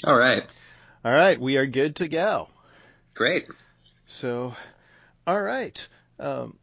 All right. All right, we are good to go. Great. So, all right. Um,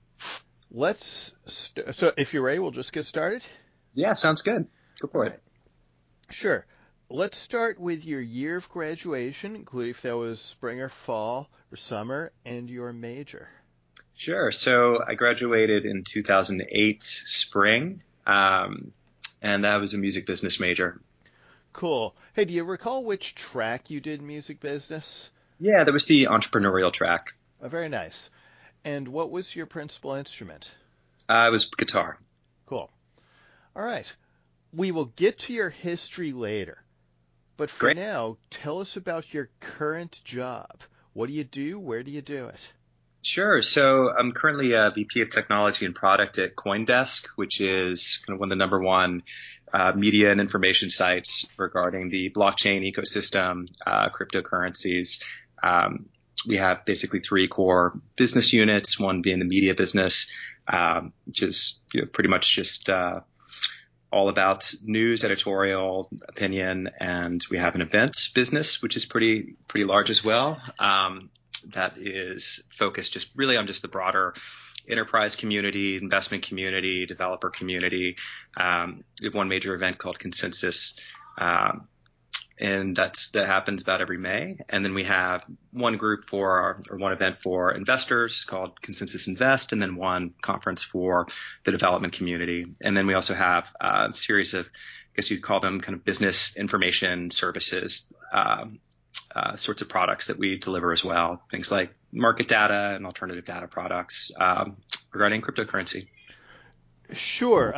so if you're ready, we'll just get started. Yeah, sounds good. Go All for it. right. Sure. Let's start with your year of graduation, including if that was spring or fall or summer, and your major. Sure. So I graduated in 2008 spring, and that was a music business major. Cool. Hey, do you recall which track you did music business? Yeah, that was the entrepreneurial track. Very nice. And what was your principal instrument? It was guitar. Cool. All right. We will get to your history later. But for Great. now, tell us about your current job. What do you do? Where do you do it? Sure. So I'm currently a VP of Technology and Product at CoinDesk, which is kind of one of the number one media and information sites regarding the blockchain ecosystem, cryptocurrencies. Um, we have basically three core business units, one being the media business, which is pretty much just all about news, editorial, opinion, and we have an events business, which is pretty large as well. That is focused just really on just the broader enterprise community, investment community, developer community. We have one major event called Consensus, and that happens about every May. And then we have one group or one event for investors called Consensus Invest, and then one conference for the development community. And then we also have a series of, I guess you'd call them kind of business information services, sorts of products that we deliver as well. Things like market data and alternative data products regarding cryptocurrency. Sure.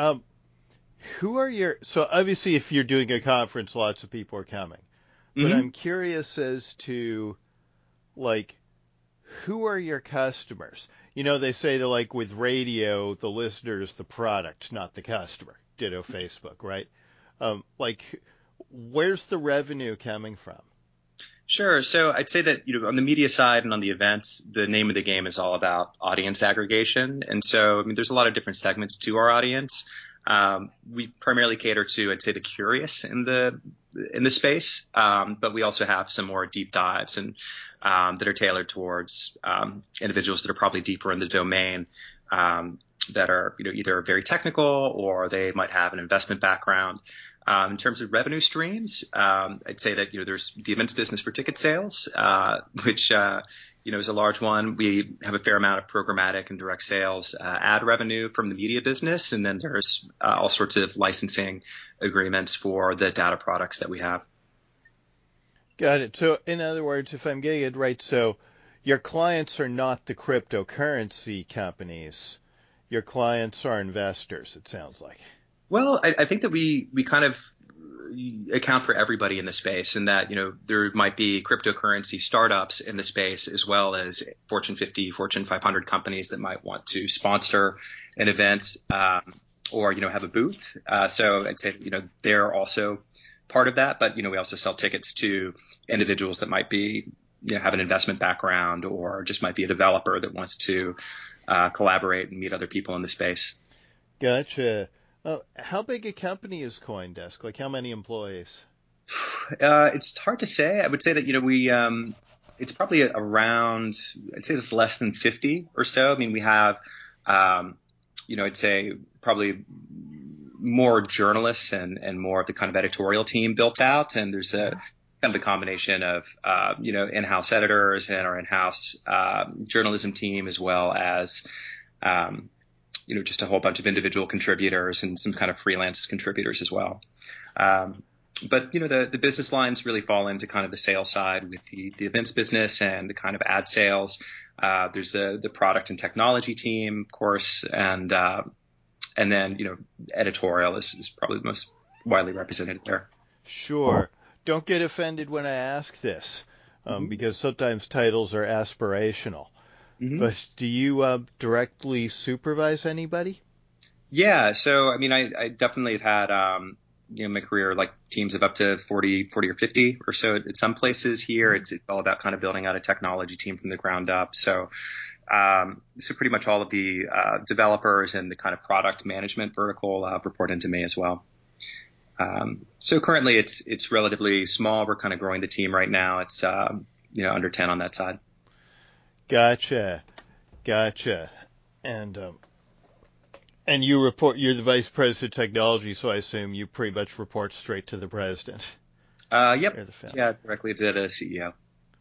So obviously if you're doing a conference, lots of people are coming. But I'm Mm-hmm. curious as to, like, who are your customers? They say that, like, with radio, the listener is the product, not the customer. Ditto Facebook, right? Like, where's the revenue coming from? Sure. So I'd say that, on the media side and on the events, the name of the game is all about audience aggregation. And so, I mean, there's a lot of different segments to our audience. We primarily cater to, I'd say, the curious in the space, but we also have some more deep dives and that are tailored towards individuals that are probably deeper in the domain. That are, either very technical or they might have an investment background. In terms of revenue streams, I'd say that, there's the events business for ticket sales, which, is a large one. We have a fair amount of programmatic and direct sales, ad revenue from the media business. And then there's all sorts of licensing agreements for the data products that we have. Got it. So, in other words, if I'm getting it right, so your clients are not the cryptocurrency companies. Your clients are investors, it sounds like. Well, I think that we kind of account for everybody in the space, and that there might be cryptocurrency startups in the space as well as Fortune 50, Fortune 500 companies that might want to sponsor an event, or have a booth. So I'd say they're also part of that, but we also sell tickets to individuals that might be have an investment background or just might be a developer that wants to collaborate and meet other people in the space. Gotcha. How big a company is CoinDesk? Like, how many employees? It's hard to say. I would say that, it's probably around, I'd say it's less than 50 or so. I mean, we have, I'd say probably more journalists and more of the kind of editorial team built out. And there's a kind of a combination of, in-house editors and our in-house, journalism team, as well as, just a whole bunch of individual contributors and some kind of freelance contributors as well. Um, but the business lines really fall into kind of the sales side with the events business and the kind of ad sales. There's the product and technology team, of course, and then editorial is probably the most widely represented there. Sure. Don't get offended when I ask this, hmm because sometimes titles are aspirational. hmm But do you directly supervise anybody? Yeah, so I mean, I definitely have had in my career like teams of up to 40 or 50 or so at some places here. Mhm. It's all about kind of building out a technology team from the ground up. So pretty much all of the developers and the kind of product management vertical report into me as well. So currently it's relatively small. We're kind of growing the team right now. It's under 10 on that side. Gotcha. Gotcha. And you're the vice president of technology, so I assume you pretty much report straight to the president. Yep. Or the founder. Yeah, directly to the CEO.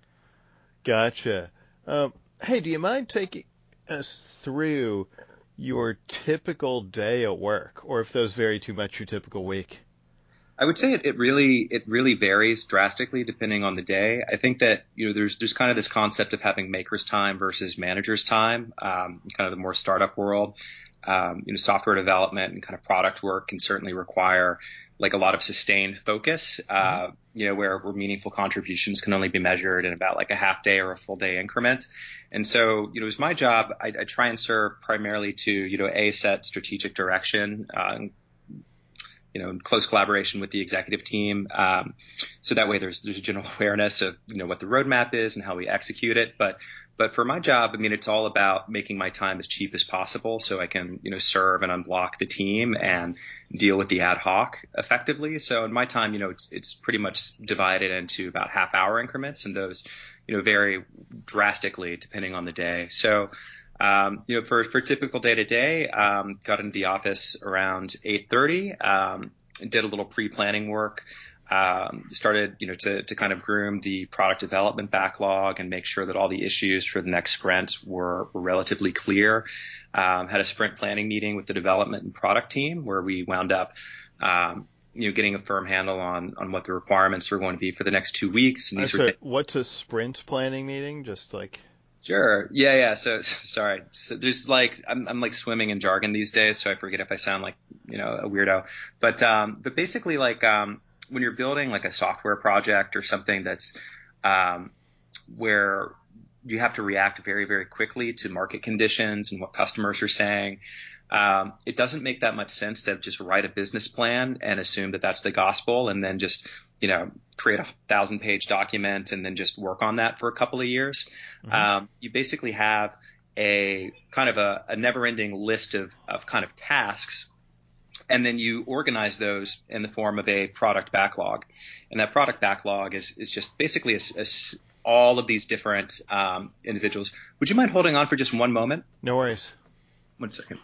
Gotcha. Hey, do you mind taking us through your typical day at work, or if those vary too much, your typical week? I would say it really varies drastically depending on the day. I think that there's kind of this concept of having maker's time versus manager's time, kind of the more startup world. Software development and kind of product work can certainly require like a lot of sustained focus, where meaningful contributions can only be measured in about like a half day or a full day increment. And so, it's my job. I try and serve primarily to, set strategic direction, in close collaboration with the executive team. So that way there's a general awareness of, what the roadmap is and how we execute it. But for my job, I mean, it's all about making my time as cheap as possible so I can, serve and unblock the team and deal with the ad hoc effectively. So in my time, it's pretty much divided into about half-hour increments, and those, vary drastically depending on the day. So, for typical day to day, got into the office around 8:30, did a little pre-planning work, started, to kind of groom the product development backlog and make sure that all the issues for the next sprint were relatively clear. Had a sprint planning meeting with the development and product team where we wound up, getting a firm handle on what the requirements were going to be for the next 2 weeks. And these were what's a sprint planning meeting? Just like. Sure. Yeah. So sorry. So there's like, I'm like swimming in jargon these days, so I forget if I sound like, a weirdo. But basically like, when you're building like a software project or something that's, where you have to react very, very quickly to market conditions and what customers are saying. It doesn't make that much sense to just write a business plan and assume that that's the gospel and then just, create a 1,000-page document and then just work on that for a couple of years. Mm-hmm. You basically have a kind of a never-ending list of kind of tasks, and then you organize those in the form of a product backlog. And that product backlog is just basically all of these different individuals. Would you mind holding on for just one moment? No worries. 1 second.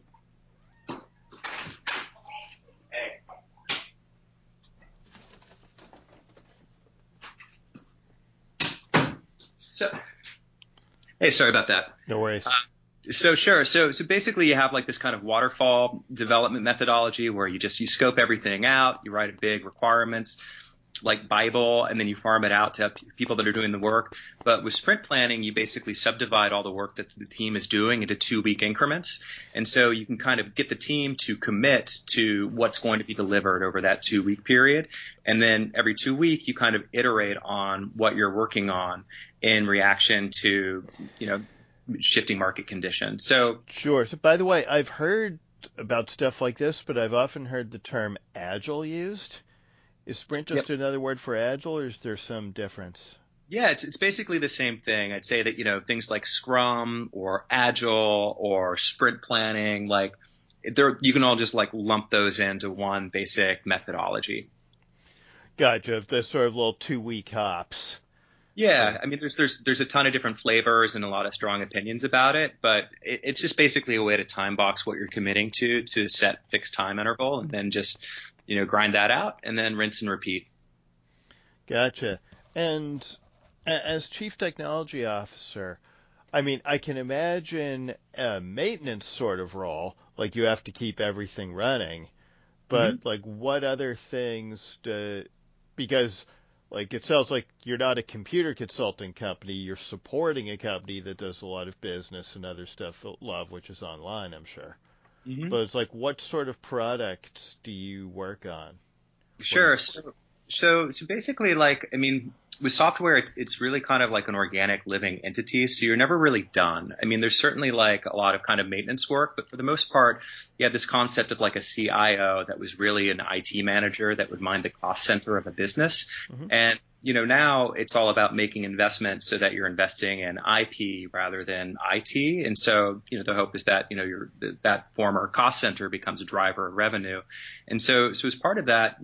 Hey, sorry about that. No worries. So sure. So basically you have like this kind of waterfall development methodology where you scope everything out, you write a big requirements like Bible, and then you farm it out to people that are doing the work. But with sprint planning, you basically subdivide all the work that the team is doing into 2-week increments. And so you can kind of get the team to commit to what's going to be delivered over that 2-week period. And then every 2 weeks, you kind of iterate on what you're working on in reaction to, shifting market conditions. So sure. So by the way, I've heard about stuff like this, but I've often heard the term agile used. Is sprint just another word for agile, or is there some difference? Yeah, it's basically the same thing. I'd say that, things like Scrum or Agile or sprint planning, like you can all just like lump those into one basic methodology. Gotcha. The sort of little 2-week hops. Sort Yeah, of. I mean, there's a ton of different flavors and a lot of strong opinions about it, but it's just basically a way to time box what you're committing to set fixed time interval and then just, grind that out and then rinse and repeat. Gotcha. And as chief technology officer, I mean, I can imagine a maintenance sort of role, like you have to keep everything running. hmm But like, what other things because like it sounds like you're not a computer consulting company, you're supporting a company that does a lot of business and other stuff, a lot of which is online, I'm sure. hmm But it's like, what sort of products do you work on? What do you, Sure. So basically, like, I mean, with software, it's really kind of like an organic living entity. So you're never really done. I mean, there's certainly like a lot of kind of maintenance work, but for the most part, you have this concept of like a CIO that was really an IT manager that would mind the cost center of a business. mm-hmm. And now it's all about making investments so that you're investing in IP rather than IT. And so, the hope is that, that former cost center becomes a driver of revenue. And so as part of that,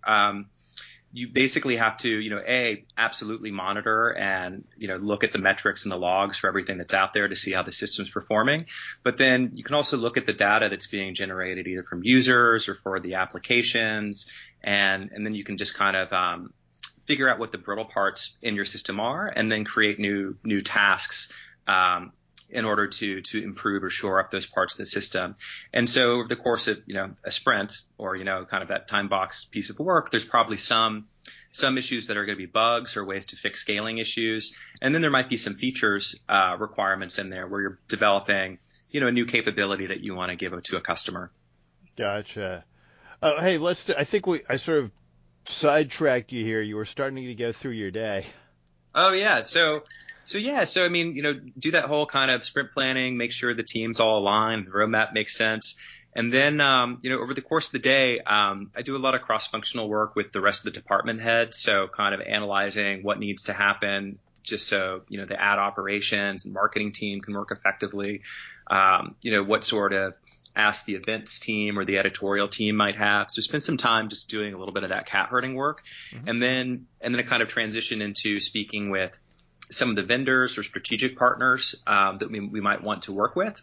you basically have to, absolutely monitor and, look at the metrics and the logs for everything that's out there to see how the system's performing. But then you can also look at the data that's being generated either from users or for the applications. And then you can just kind of, figure out what the brittle parts in your system are, and then create new tasks in order to improve or shore up those parts of the system. And so over the course of a sprint or kind of that time box piece of work, there's probably some issues that are going to be bugs or ways to fix scaling issues, and then there might be some features requirements in there where you're developing a new capability that you want to give to a customer. Gotcha. Hey, I think I sort of sidetracked you here. You were starting to go through your day. Oh yeah. So I mean, do that whole kind of sprint planning, make sure the team's all aligned, the roadmap makes sense. And then, over the course of the day, I do a lot of cross-functional work with the rest of the department heads. So kind of analyzing what needs to happen just so, the ad operations and marketing team can work effectively. What sort of ask the events team or the editorial team might have. So spend some time just doing a little bit of that cat herding work. Mm-hmm. And then I kind of transition into speaking with some of the vendors or strategic partners that we might want to work with.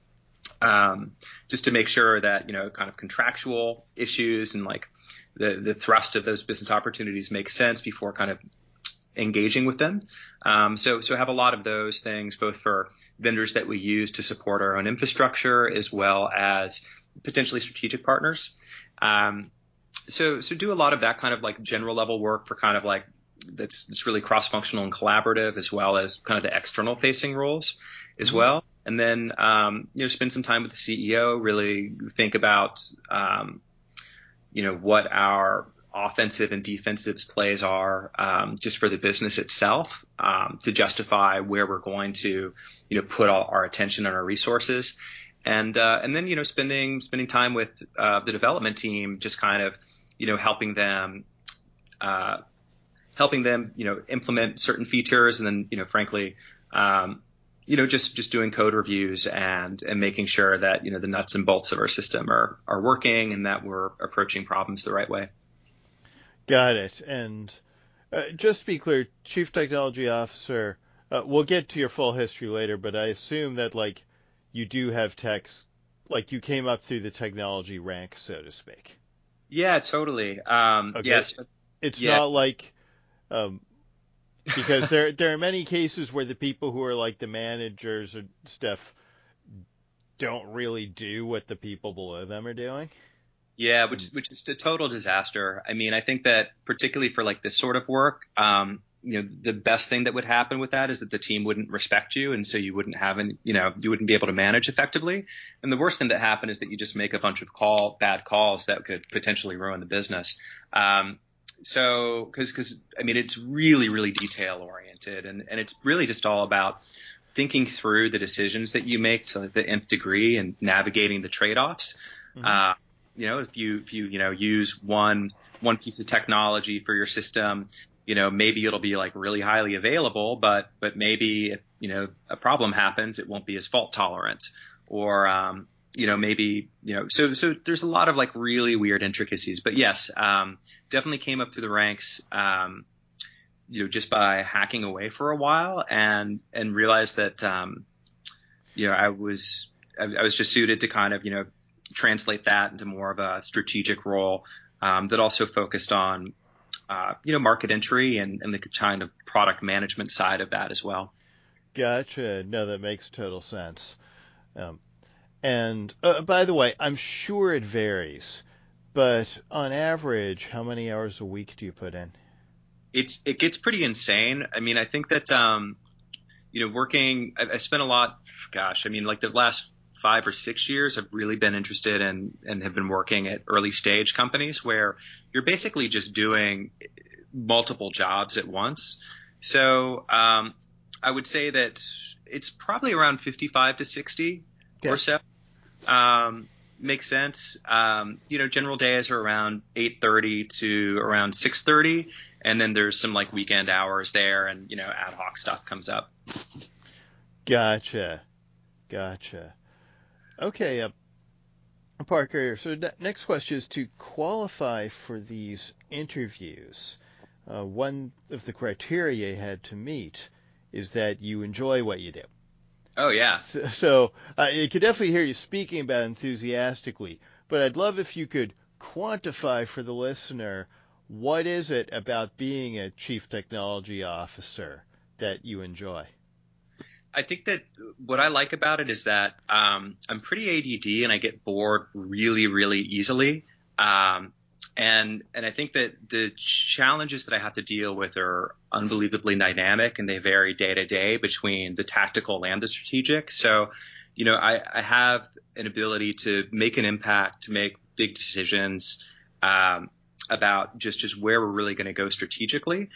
Just to make sure that, kind of contractual issues and like the thrust of those business opportunities make sense before kind of engaging with them. So have a lot of those things, both for vendors that we use to support our own infrastructure as well as potentially strategic partners. So do a lot of that kind of like general level work for kind of like that's really cross-functional and collaborative, as well as kind of the external facing roles as mm-hmm. well. And then, spend some time with the CEO, really think about, what our offensive and defensive plays are, just for the business itself, to justify where we're going to, put all our attention and our resources. And then, spending time with, the development team, just kind of, helping them, implement certain features. And then, frankly, just doing code reviews and making sure that, the nuts and bolts of our system are working and that we're approaching problems the right way. Got it. And just to be clear, Chief Technology Officer, we'll get to your full history later, but I assume that like you do have techs, like you came up through the technology ranks, so to speak. Yeah, totally. Okay. Yes. It's not like, because there are many cases where the people who are like the managers and stuff don't really do what the people below them are doing. Yeah, which is a total disaster. I mean, I think that particularly for like this sort of work, the best thing that would happen with that is that the team wouldn't respect you, and so you wouldn't have you wouldn't be able to manage effectively. And the worst thing that happened is that you just make a bunch of bad calls that could potentially ruin the business. So, cause I mean, it's really, really detail oriented, and it's really just all about thinking through the decisions that you make to the nth degree and navigating the trade-offs. Mm-hmm. If you use one piece of technology for your system, maybe it'll be like really highly available, but maybe if, a problem happens, it won't be as fault tolerant, or, maybe, so there's a lot of like really weird intricacies, but yes, definitely came up through the ranks, just by hacking away for a while and realized that, I was just suited to kind of, translate that into more of a strategic role, that also focused on, market entry and the kind of product management side of that as well. Gotcha. No, that makes total sense. And by the way, I'm sure it varies, but on average, how many hours a week do you put in? It gets pretty insane. I mean, I think that, working, I spent a lot, like the last 5 or 6 years, I've really been interested in and have been working at early stage companies where you're basically just doing multiple jobs at once. So, I would say that it's probably around 55 to 60 or so. makes sense. General days are around 8:30 to around 6:30, and then there's some like weekend hours there, and ad hoc stuff comes up. Gotcha. Gotcha. Okay, Parker, so next question is to qualify for these interviews. One of the criteria you had to meet is that you enjoy what you do. Oh yeah. So I could definitely hear you speaking about it enthusiastically, but I'd love if you could quantify for the listener what is it about being a chief technology officer that you enjoy? I think that what I like about it is that I'm pretty ADD and I get bored really, really easily. And I think that the challenges that I have to deal with are unbelievably dynamic and they vary day to day between the tactical and the strategic. So, I have an ability to make an impact, to make big decisions about just where we're really going to go strategically.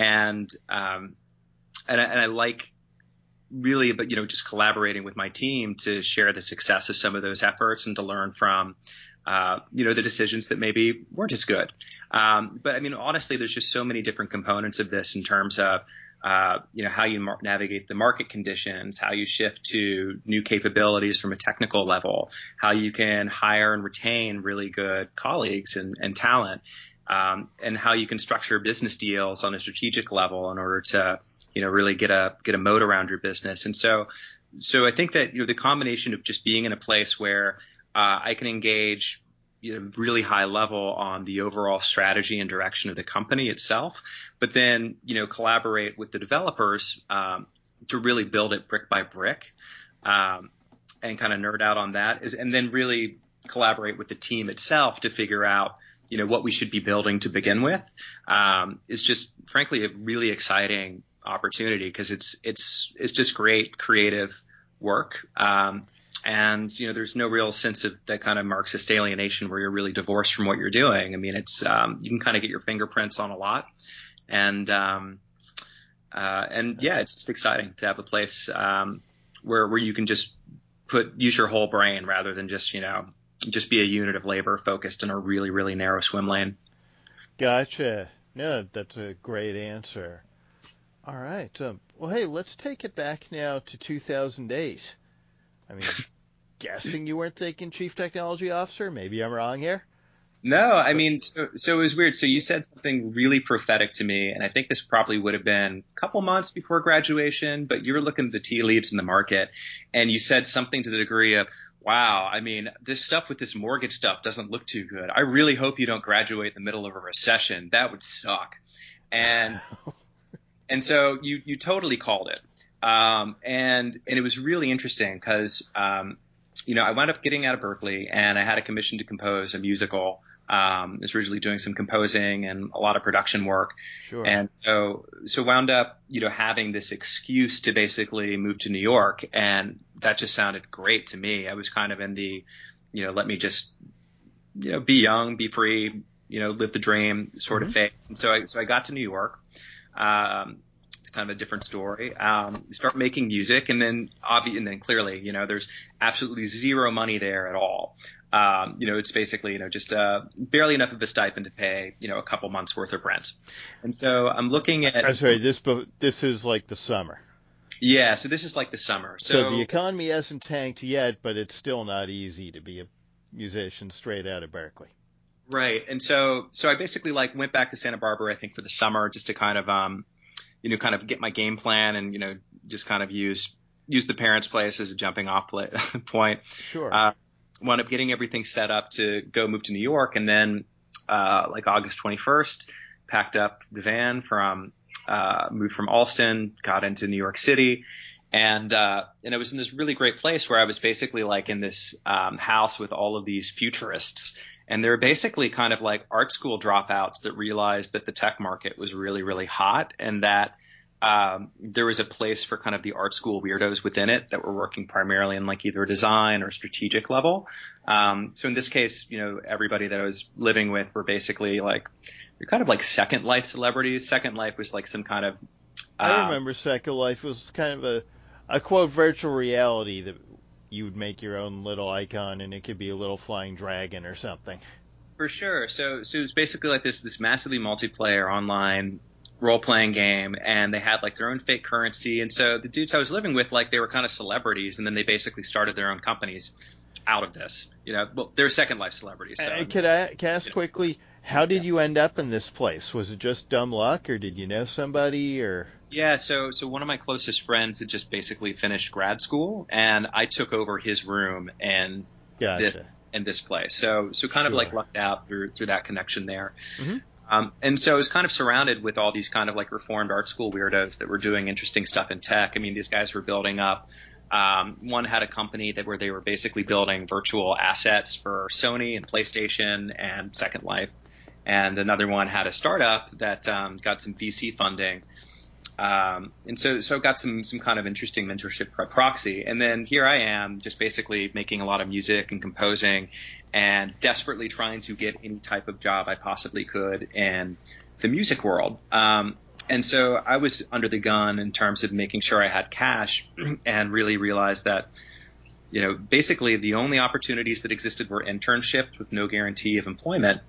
And I like really, but just collaborating with my team to share the success of some of those efforts and to learn from, the decisions that maybe weren't as good. But I mean, honestly, there's just so many different components of this in terms of, how you navigate the market conditions, how you shift to new capabilities from a technical level, how you can hire and retain really good colleagues and talent. And how you can structure business deals on a strategic level in order to, really get a moat around your business. And so I think that, the combination of just being in a place where I can engage, really high level on the overall strategy and direction of the company itself, but then, collaborate with the developers to really build it brick by brick and kind of nerd out on that and then really collaborate with the team itself to figure out, what we should be building to begin with, is just frankly a really exciting opportunity because it's just great creative work. And there's no real sense of that kind of Marxist alienation where you're really divorced from what you're doing. I mean, it's you can kind of get your fingerprints on a lot, and yeah, it's just exciting to have a place where you can just use your whole brain rather than just be a unit of labor focused in a really, really narrow swim lane. Gotcha. No, that's a great answer. All right. Well, hey, let's take it back now to 2008. I mean, guessing you weren't thinking Chief Technology Officer? Maybe I'm wrong here. No, I mean, so it was weird. So you said something really prophetic to me, and I think this probably would have been a couple months before graduation, but you were looking at the tea leaves in the market, and you said something to the degree of, wow, I mean, this stuff with this mortgage stuff doesn't look too good. I really hope you don't graduate in the middle of a recession. That would suck. And and so you totally called it. And it was really interesting because I wound up getting out of Berkeley and I had a commission to compose a musical. I was originally doing some composing and a lot of production work. Sure. And so wound up, having this excuse to basically move to New York. And that just sounded great to me. I was kind of in the, let me just, be young, be free, live the dream sort of phase. And so I got to New York. It's kind of a different story. Start making music and then clearly, there's absolutely zero money there at all. It's basically, just barely enough of a stipend to pay, a couple months worth of rent. And so I'm looking at. I'm sorry, this is like the summer. Yeah, so this is like the summer. So the economy hasn't tanked yet, but it's still not easy to be a musician straight out of Berkeley. Right. And so I basically went back to Santa Barbara, I think, for the summer just to kind of, kind of get my game plan and, just kind of use the parents' place as a jumping off point. Sure. Wound up getting everything set up to go move to New York. And then, August 21st, packed up the van moved from Alston, got into New York City. And I was in this really great place where I was basically in this, house with all of these futurists. And they're basically kind of like art school dropouts that realized that the tech market was really, really hot and that there was a place for kind of the art school weirdos within it that were working primarily in either design or strategic level. So in this case, everybody that I was living with were basically they're kind of like Second Life celebrities. Second Life was some kind of. I remember Second Life was kind of a quote virtual reality that you would make your own little icon, and it could be a little flying dragon or something. For sure. So it was basically like this massively multiplayer online role playing game, and they had like their own fake currency. And so the dudes I was living with, like they were kind of celebrities, and then they basically started their own companies out of this. Well, they're Second Life celebrities. So Could I ask quickly, how yeah. did you end up in this place? Was it just dumb luck, or did you know somebody, or? Yeah, so one of my closest friends had just basically finished grad school, and I took over his room and this Gotcha. in this place. So kind of like Sure. lucked out through that connection there. Hmm. And so I was kind of surrounded with all these kind of like reformed art school weirdos that were doing interesting stuff in tech. I mean, these guys were building up. One had a company where they were basically building virtual assets for Sony and PlayStation and Second Life, and another one had a startup that got some VC funding. And so got some kind of interesting mentorship by proxy. And then here I am just basically making a lot of music and composing and desperately trying to get any type of job I possibly could in the music world. And so I was under the gun in terms of making sure I had cash and really realized that, basically the only opportunities that existed were internships with no guarantee of employment.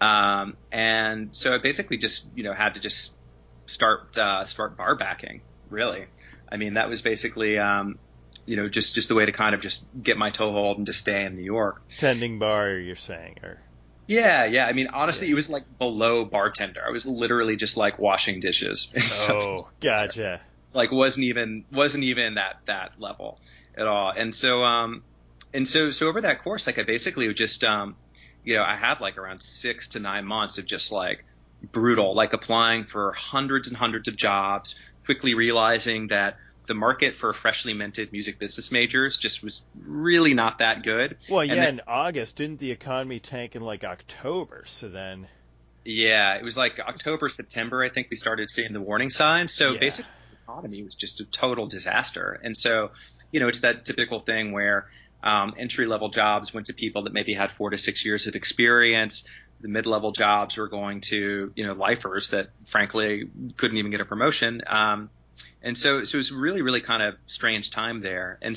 And so I basically just, had to just start bar backing, really. I mean, that was basically, just the way to kind of just get my toehold and to stay in New York. Tending bar, you're saying, or? Yeah. I mean, honestly, Yeah. it was like below bartender. I was literally just like washing dishes and stuff. Oh, gotcha. Like wasn't even that level at all. And so over that course, like I basically would just, I had like around 6 to 9 months of just like brutal, like applying for hundreds and hundreds of jobs, quickly realizing that the market for freshly minted music business majors just was really not that good. Well, And yeah, then, in August, didn't the economy tank in like October? So then, yeah, it was like October, September, I think we started seeing the warning signs. So yeah, basically the economy was just a total disaster. And so, it's that typical thing where entry level jobs went to people that maybe had 4 to 6 years of experience. The mid level jobs were going to, lifers that frankly couldn't even get a promotion. And so it was really, really kind of strange time there. And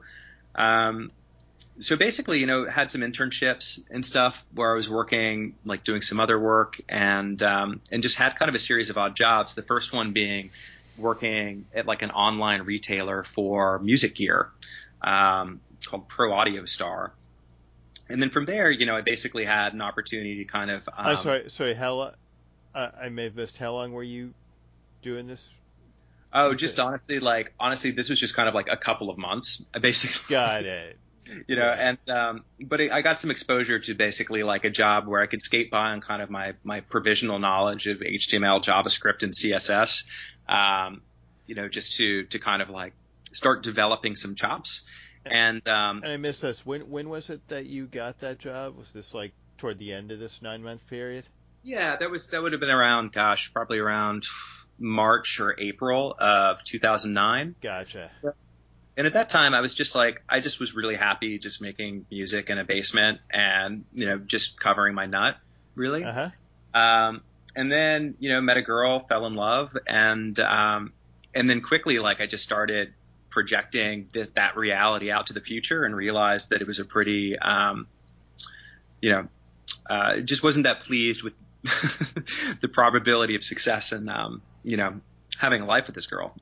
so basically, had some internships and stuff where I was working, like doing some other work and just had kind of a series of odd jobs. The first one being working at like an online retailer for music gear, called Pro Audio Star. And then from there, I basically had an opportunity to kind of, I'm sorry, I may have missed. How long were you doing this? You just said, honestly, this was just kind of like a couple of months, basically. got it. Yeah, But I got some exposure to basically like a job where I could skate by on kind of my provisional knowledge of HTML, JavaScript, and CSS, just to kind of like start developing some chops. And and I missed this. When was it that you got that job? Was this like toward the end of this 9 month period? yeah, that would have been around, gosh, probably around March or April of 2009. Gotcha. And at that time, I was just like, I just was really happy just making music in a basement and, just covering my nut, really. Uh huh. And then, met a girl, fell in love, and then quickly, like, I just started projecting that reality out to the future and realized that it was a pretty, just wasn't that pleased with the probability of success and, having a life with this girl.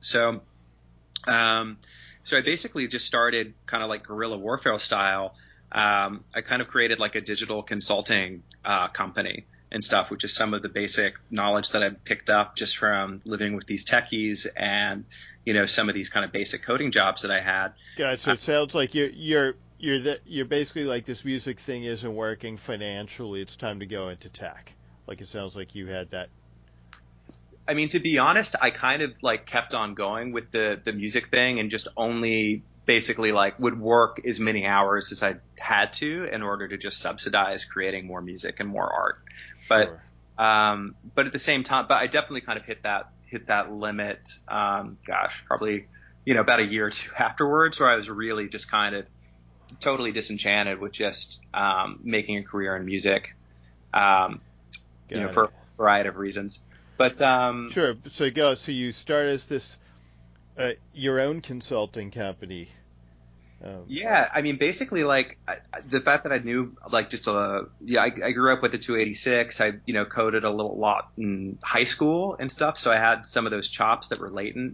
So I basically just started kind of like guerrilla warfare style. I kind of created like a digital consulting company and stuff, which is some of the basic knowledge that I picked up just from living with these techies and, some of these kind of basic coding jobs that I had. Gotcha. It sounds like you're basically like this music thing isn't working financially. It's time to go into tech. Like it sounds like you had that. I mean, to be honest, I kind of like kept on going with the music thing and just only basically like would work as many hours as I had to in order to just subsidize creating more music and more art. But Sure. but at the same time, but I definitely kind of hit that limit. Gosh, probably about a year or two afterwards, where I was really just kind of totally disenchanted with just making a career in music. Um, Got for a it. variety of reasons. But Sure. So go. So you start as this your own consulting company. Yeah, I mean, basically, like the fact that I knew, like, I grew up with the 286. I, coded a little lot in high school and stuff, so I had some of those chops that were latent.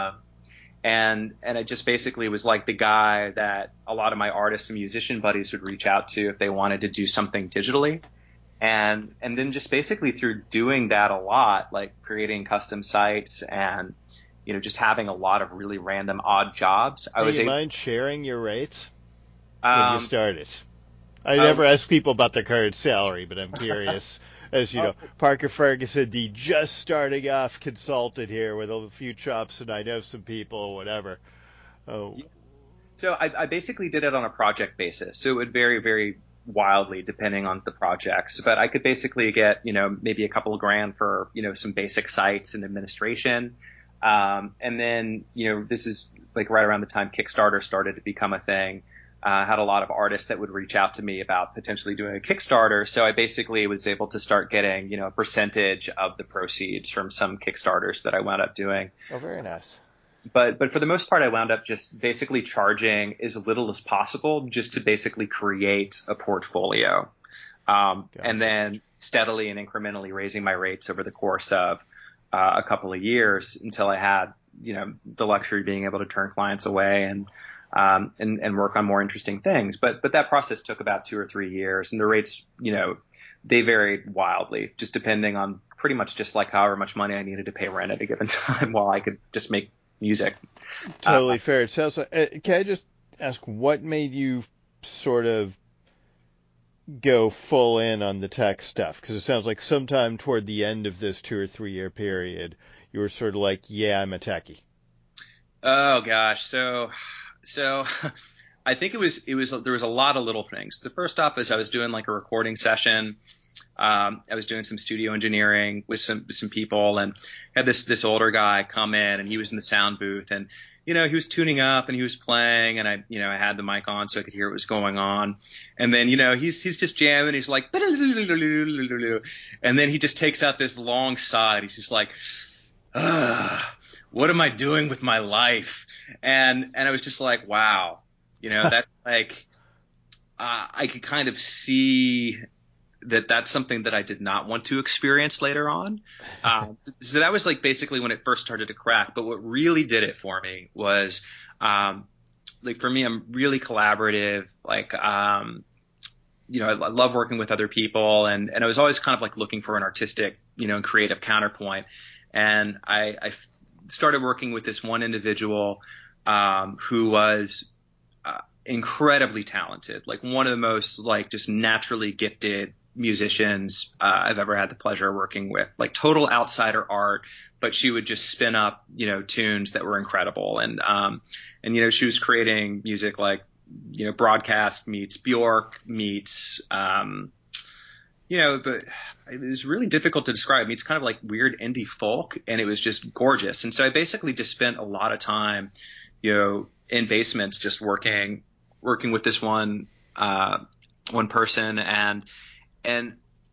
And I just basically was like the guy that a lot of my artist and musician buddies would reach out to if they wanted to do something digitally. And then just basically through doing that a lot, like creating custom sites and just having a lot of really random odd jobs, I Hey, was you able. mind sharing your rates when you Um, started? I oh, never ask people about their current salary, but I'm curious. As you know, oh, Parker Ferguson, the just starting off consultant here with a few chops, and I know some people, whatever. Oh, yeah. So I basically did it on a project basis. So it would vary very wildly depending on the projects. But I could basically get, maybe a couple of grand for, some basic sites and administration. And then, this is like right around the time Kickstarter started to become a thing. Had a lot of artists that would reach out to me about potentially doing a Kickstarter. So I basically was able to start getting, a percentage of the proceeds from some Kickstarters that I wound up doing. oh, very nice. But for the most part, I wound up just basically charging as little as possible just to basically create a portfolio. And Gotcha. then steadily and incrementally raising my rates over the course of a couple of years until I had, the luxury of being able to turn clients away and work on more interesting things. But that process took about 2 or 3 years, and the rates, they varied wildly, just depending on pretty much just like however much money I needed to pay rent at a given time while I could just make music. Uh, Totally fair. It sounds like. Can I just ask what made you sort of go full in on the tech stuff? Because it sounds like sometime toward the end of this 2 or 3 year period, you were sort of like, yeah, I'm a techie. oh gosh. So I think there was a lot of little things. The first off is I was doing like a recording session. I was doing some studio engineering with some people, and had this older guy come in, and he was in the sound booth, and he was tuning up and he was playing, and I had the mic on so I could hear what was going on. And then he's just jamming, he's like and then he just takes out this long sigh. He's just like, what am I doing with my life? And I was just like, wow, that's like I could kind of see that that's something that I did not want to experience later on. So that was like basically when it first started to crack. But what really did it for me was, like for me, I'm really collaborative. Like, I love working with other people, and I was always kind of like looking for an artistic, and creative counterpoint. And I started working with this one individual, who was incredibly talented, like one of the most like just naturally gifted musicians I've ever had the pleasure of working with, like total outsider art, but she would just spin up, tunes that were incredible. And she was creating music like, Broadcast meets Bjork meets, but it was really difficult to describe. I mean, it's kind of like weird indie folk, and it was just gorgeous. And so I basically just spent a lot of time, in basements, just working with this one person, and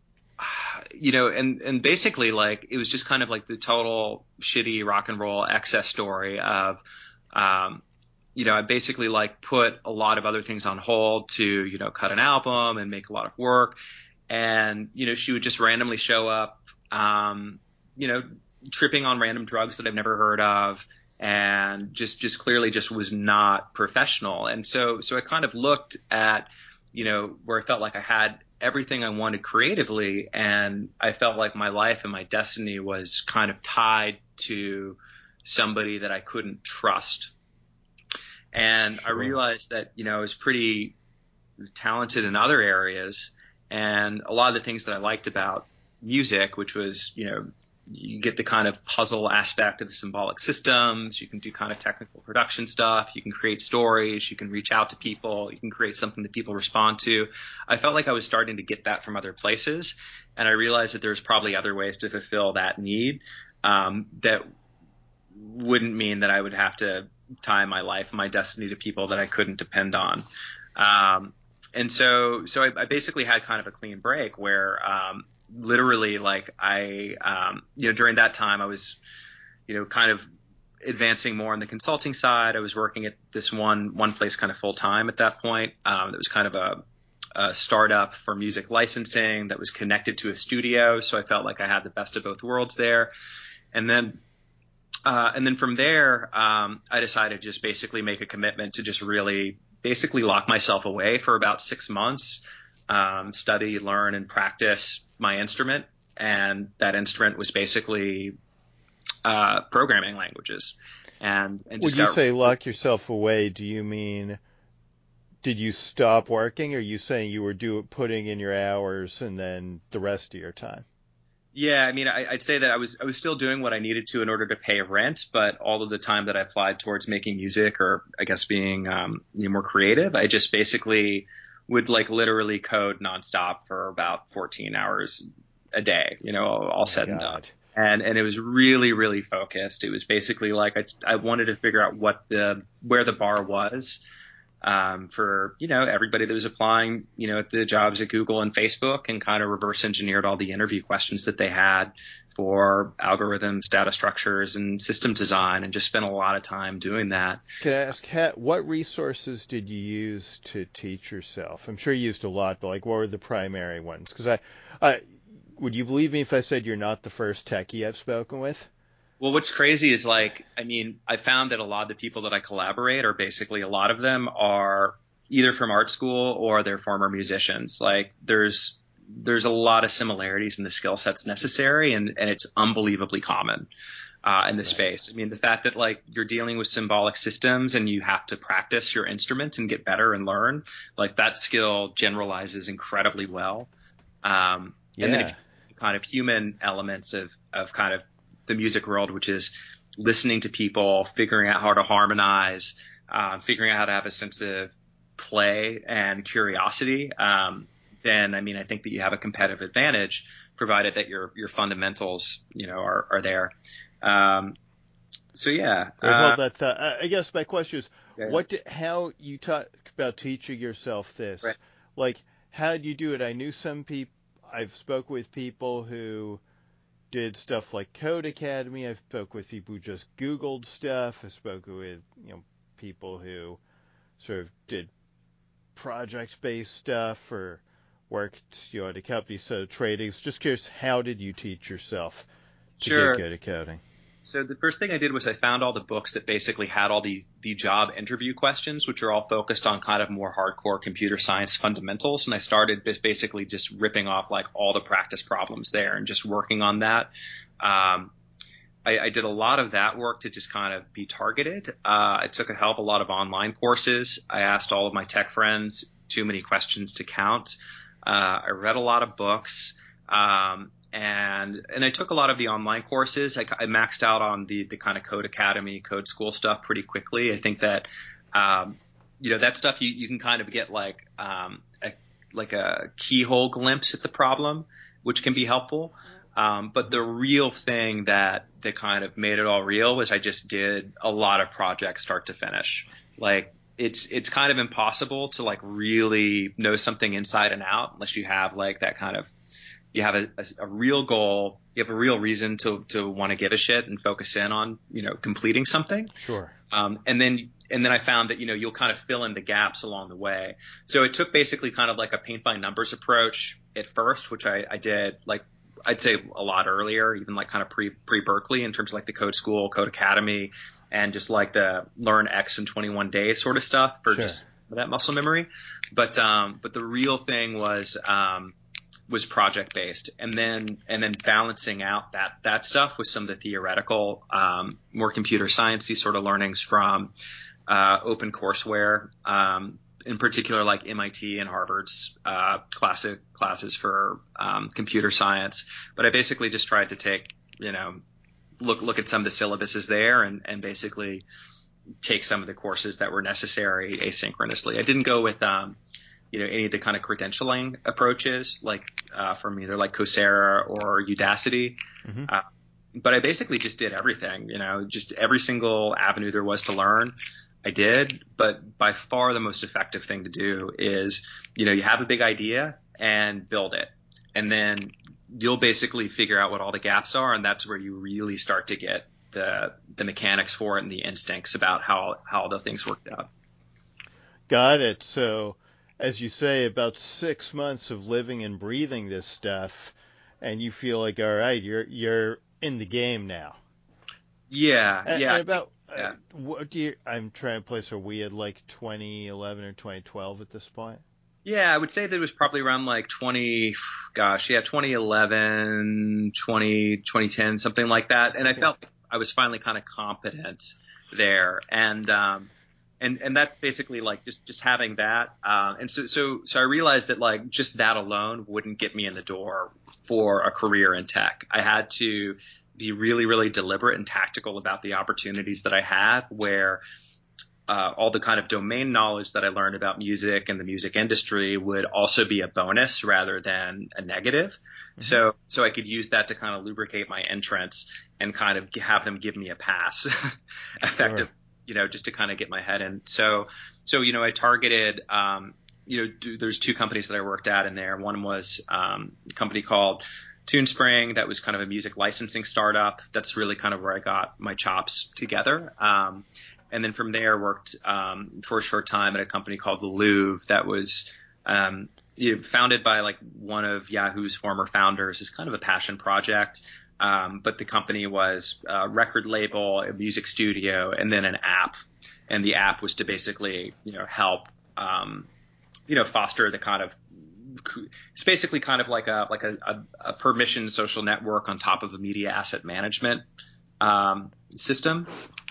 and basically like it was just kind of like the total shitty rock and roll excess story of I basically like put a lot of other things on hold to cut an album and make a lot of work. And she would just randomly show up, you know tripping on random drugs that I've never heard of, and just clearly just was not professional. And so I kind of looked at where I felt like I had everything I wanted creatively, and I felt like my life and my destiny was kind of tied to somebody that I couldn't trust. And I Sure. realized that I was pretty talented in other areas, and a lot of the things that I liked about music, which was you get the kind of puzzle aspect of the symbolic systems. You can do kind of technical production stuff. You can create stories. You can reach out to people. You can create something that people respond to. I felt like I was starting to get that from other places. And I realized that there's probably other ways to fulfill that need, that wouldn't mean that I would have to tie my life, my destiny to people that I couldn't depend on. And so I basically had kind of a clean break where, literally like during that time I was, kind of advancing more on the consulting side. I was working at this one place kind of full time at that point. That was kind of a startup for music licensing that was connected to a studio. So I felt like I had the best of both worlds there. And then from there, I decided to just basically make a commitment to just really basically lock myself away for about 6 months, study, learn, and practice my instrument. And that instrument was basically programming languages. And When just you got say lock yourself away, do you mean did you stop working, or are you saying you were putting in your hours and then the rest of your time? Yeah, I mean, I'd say that I was still doing what I needed to in order to pay rent, but all of the time that I applied towards making music, or I guess being more creative, I just basically would like literally code nonstop for about 14 hours a day, all Oh my said and done. God. And it was really, really focused. It was basically like I wanted to figure out where the bar was for, everybody that was applying, at the jobs at Google and Facebook, and kind of reverse engineered all the interview questions that they had for algorithms, data structures, and system design, and just spent a lot of time doing that. Can I ask, what resources did you use to teach yourself? I'm sure you used a lot, but like, what were the primary ones? Because would you believe me if I said you're not the first techie I've spoken with? Well, what's crazy is I found that a lot of the people that I collaborate are basically, a lot of them are either from art school or they're former musicians. Like there's a lot of similarities in the skill sets necessary, and it's unbelievably common in this Right. space. I mean, the fact that like you're dealing with symbolic systems and you have to practice your instrument and get better and learn, like that skill generalizes incredibly well. And then if Yeah. you kind of human elements of kind of the music world, which is listening to people, figuring out how to harmonize, figuring out how to have a sense of play and curiosity, then I mean, I think that you have a competitive advantage, provided that your fundamentals, are there. Um, so yeah, Great. Hold that thought. I guess my question is, yeah, how you talk about teaching yourself right. this? Like, how do you do it? I knew some people, I've spoke with people who did stuff like Code Academy. I've spoke with people who just Googled stuff. I spoke with, people who sort of did project-based stuff or worked, at a company, so trading. Just curious, how did you teach yourself to get Sure. good at coding? So the first thing I did was I found all the books that basically had all the job interview questions, which are all focused on kind of more hardcore computer science fundamentals. And I started basically just ripping off like all the practice problems there and just working on that. Um, I did a lot of that work to just kind of be targeted. I took a hell of a lot of online courses. I asked all of my tech friends too many questions to count. I read a lot of books. And I took a lot of the online courses. I maxed out on the kind of Code Academy, Code School stuff pretty quickly. I think that, that stuff you can kind of get like a keyhole glimpse at the problem, which can be helpful. But the real thing that kind of made it all real was I just did a lot of projects start to finish. Like it's kind of impossible to like really know something inside and out unless you have like that kind of, you have a real goal, you have a real reason to want to give a shit and focus in on, completing something. Sure. And then I found that, you'll kind of fill in the gaps along the way. So it took basically kind of like a paint by numbers approach at first, which I did like, I'd say a lot earlier, even like kind of pre Berkeley, in terms of like the Code School, Code Academy, and just like the learn X in 21 days sort of stuff for Sure. just that muscle memory. But the real thing was project based, and then balancing out that stuff with some of the theoretical, more computer sciencey sort of learnings from open courseware, in particular like MIT and Harvard's classic classes for computer science. But I basically just tried to take, look at some of the syllabuses there, and basically take some of the courses that were necessary asynchronously. I didn't go with any of the kind of credentialing approaches like from either like Coursera or Udacity. Mm-hmm. But I basically just did everything, just every single avenue there was to learn, I did. But by far the most effective thing to do is, you have a big idea and build it. And then you'll basically figure out what all the gaps are. And that's where you really start to get the mechanics for it and the instincts about how the things worked out. Got it. So, as you say, about 6 months of living and breathing this stuff, and you feel like, all right, you're in the game now. Yeah, yeah, And about yeah. what do you? I'm trying to place. Are we at like 2011 or 2012 at this point? Yeah, I would say that it was probably around like 2011, 2010, something like that. And I Okay. felt like I was finally kind of competent there. And that's basically like just having that. And so I realized that like just that alone wouldn't get me in the door for a career in tech. I had to be really, really deliberate and tactical about the opportunities that I had where all the kind of domain knowledge that I learned about music and the music industry would also be a bonus rather than a negative. Mm-hmm. So I could use that to kind of lubricate my entrance and kind of have them give me a pass effective, Sure. just to kind of get my head in. So I targeted, there's two companies that I worked at in there. One was a company called TuneSpring that was kind of a music licensing startup. That's really kind of where I got my chops together. And then from there worked for a short time at a company called The Louvre that was founded by like one of Yahoo's former founders as kind of a passion project. But the company was a record label, a music studio, and then an app. And the app was to basically, help, foster the kind of it's basically kind of like a permission social network on top of a media asset management system.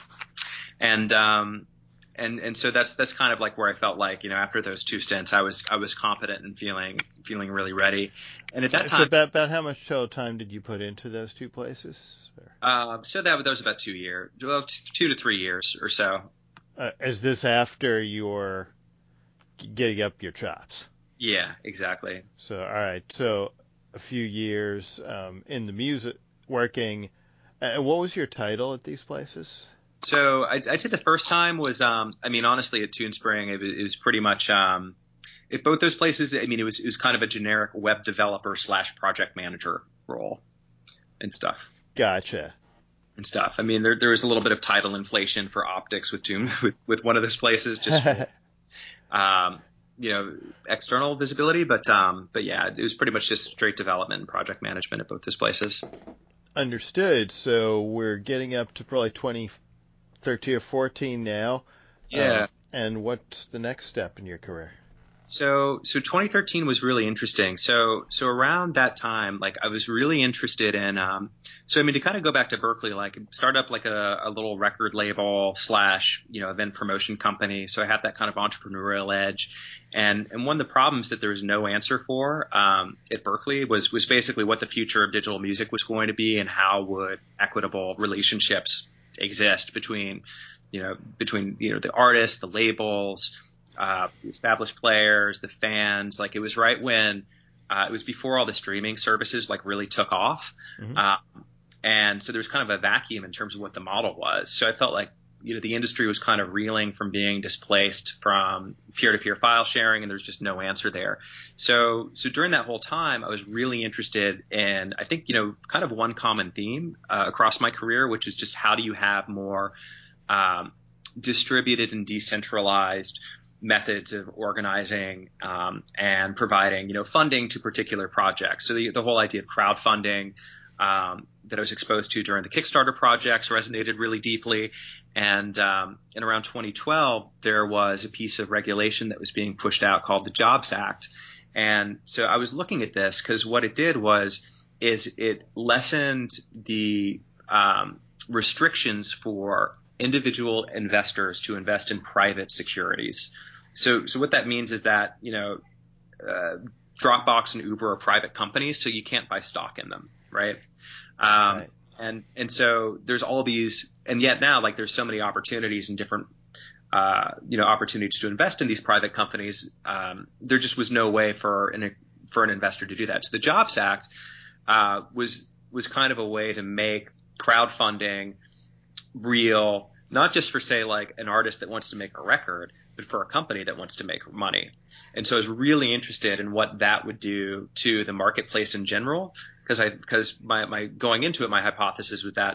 And so that's kind of like where I felt like, after those two stints, I was competent and feeling really ready. And at that So time, about how much total time did you put into those two places? so that was about 2 years, well, 2 to 3 years or so. Is this after you're getting up your chops? Yeah, exactly. So, all right. So, a few years in the music working. And what was your title at these places? So I'd say the first time was, honestly, at TuneSpring, it was pretty much, at both those places, it was kind of a generic web developer / project manager role and stuff. Gotcha. There was a little bit of title inflation for optics with Tune with one of those places just for, um, external visibility. But yeah, it was pretty much just straight development and project management at both those places. Understood. So we're getting up to probably 2013 or 14 now. Yeah. And what's the next step in your career? So 2013 was really interesting. So around that time, like I was really interested in, to kind of go back to Berkeley, like start up like a little record label / event promotion company. So I had that kind of entrepreneurial edge. And one of the problems that there was no answer for, at Berkeley was basically what the future of digital music was going to be and how would equitable relationships exist between the artists, the labels, the established players, the fans. Like it was right when it was before all the streaming services like really took off. Mm-hmm. And so there's kind of a vacuum in terms of what the model was. So I felt like, the industry was kind of reeling from being displaced from peer-to-peer file sharing, and there's just no answer there. So during that whole time, I was really interested in, I think, kind of one common theme across my career, which is just how do you have more distributed and decentralized methods of organizing and providing, funding to particular projects. So the whole idea of crowdfunding that I was exposed to during the Kickstarter projects resonated really deeply. And in around 2012, there was a piece of regulation that was being pushed out called the Jobs Act. And so I was looking at this because what it did is it lessened the restrictions for individual investors to invest in private securities. So what that means is that, Dropbox and Uber are private companies, so you can't buy stock in them, right? Right. And so there's all these, and yet now like there's so many opportunities and different, opportunities to invest in these private companies. There just was no way for an investor to do that. So the Jobs Act was kind of a way to make crowdfunding real, not just for say like an artist that wants to make a record, but for a company that wants to make money. And so I was really interested in what that would do to the marketplace in general, because my going into it, my hypothesis was that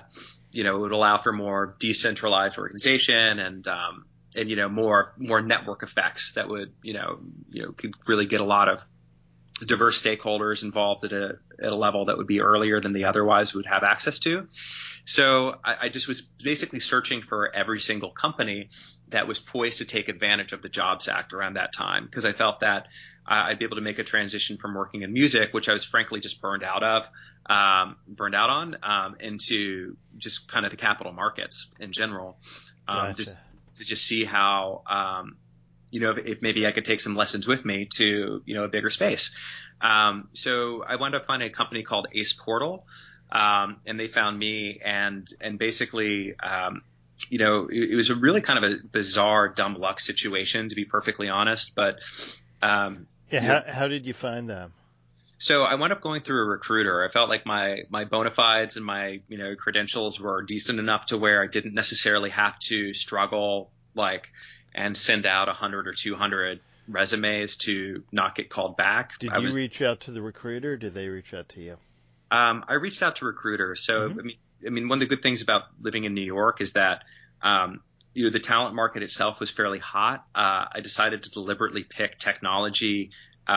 it would allow for more decentralized organization and more network effects that would could really get a lot of diverse stakeholders involved at a level that would be earlier than they otherwise would have access to. So I just was basically searching for every single company that was poised to take advantage of the Jobs Act around that time, because I felt that I'd be able to make a transition from working in music, which I was frankly just burned out on, into just kind of the capital markets in general. Gotcha. Just to just see how, if maybe I could take some lessons with me to, a bigger space. So I wound up finding a company called Ace Portal. And they found me, and basically, it was a really kind of a bizarre, dumb luck situation, to be perfectly honest. But how did you find them? So I wound up going through a recruiter. I felt like my bona fides and my credentials were decent enough to where I didn't necessarily have to struggle and send out 100 or 200 resumes to not get called back. Did you reach out to the recruiter, or did they reach out to you? I reached out to recruiters. So, I mean, one of the good things about living in New York is that, the talent market itself was fairly hot. I decided to deliberately pick technology,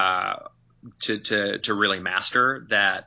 to really master that,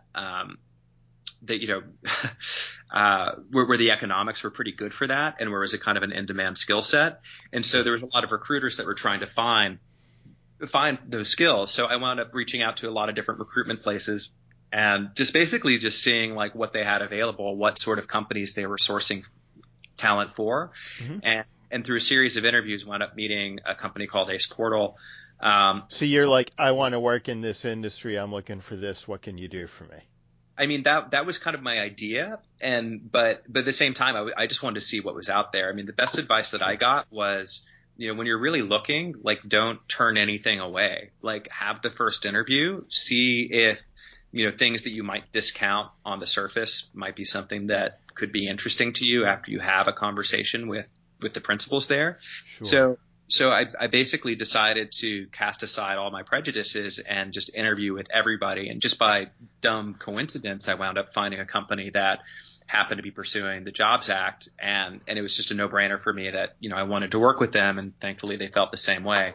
where the economics were pretty good for that, and where it was a kind of an in-demand skill set. And so there was a lot of recruiters that were trying to find those skills. So I wound up reaching out to a lot of different recruitment places, and just basically just seeing what they had available, what sort of companies they were sourcing talent for. Mm-hmm. And through a series of interviews, wound up meeting a company called Ace Portal. So you're like, I want to work in this industry. I'm looking for this. What can you do for me? I mean, that was kind of my idea. But at the same time, I just wanted to see what was out there. I mean, the best advice that I got was, when you're really looking, don't turn anything away. Have the first interview, see if, things that you might discount on the surface might be something that could be interesting to you after you have a conversation with the principals there. Sure. So I basically decided to cast aside all my prejudices and just interview with everybody. And just by dumb coincidence, I wound up finding a company that happened to be pursuing the Jobs Act. And it was just a no-brainer for me that, I wanted to work with them. And thankfully they felt the same way.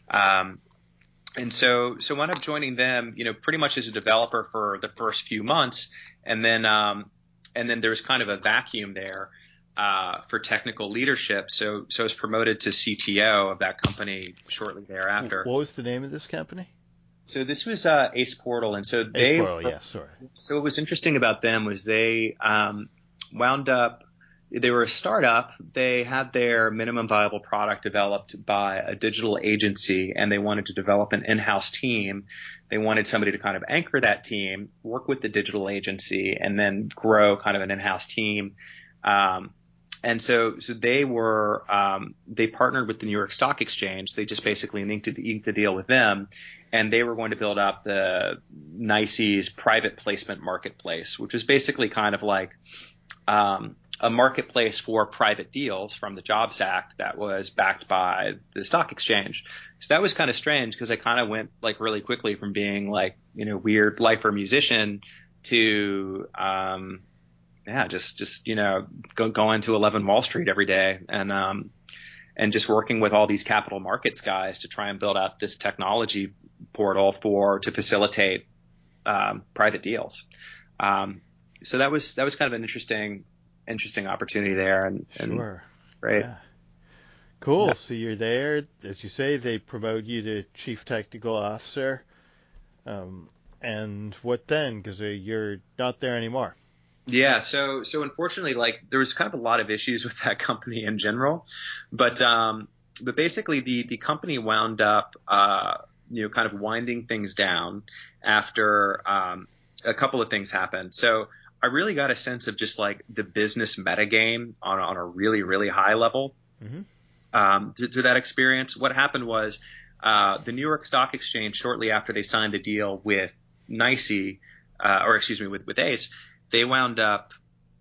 And so wound up joining them, pretty much as a developer for the first few months. And then there was kind of a vacuum there, for technical leadership. So I was promoted to CTO of that company shortly thereafter. What was the name of this company? So this was, Ace Portal. And so Ace Portal, yeah, sorry. So what was interesting about them was they, wound up, they were a startup. They had their minimum viable product developed by a digital agency, and they wanted to develop an in-house team. They wanted somebody to kind of anchor that team, work with the digital agency, and then grow kind of an in-house team. And so they were, they partnered with the New York Stock Exchange. They just basically inked the deal with them, and they were going to build up the NYSE's private placement marketplace, which was basically kind of like, a marketplace for private deals from the Jobs Act that was backed by the stock exchange. So that was kind of strange, because I kind of went really quickly from being weird lifer musician to, just going to 11 Wall Street every day and just working with all these capital markets guys to try and build out this technology portal to facilitate private deals. So that was kind of an interesting opportunity there. And sure. Right. Yeah. Cool. Yeah. So you're there, as you say, they promote you to chief technical officer. And what then? Because you're not there anymore. Yeah. So unfortunately, there was kind of a lot of issues with that company in general, but basically the company wound up, kind of winding things down after, a couple of things happened. So I really got a sense of just the business metagame on a really, really high level, through that experience. What happened was, the New York Stock Exchange, shortly after they signed the deal with NYSE, with Ace, they wound up,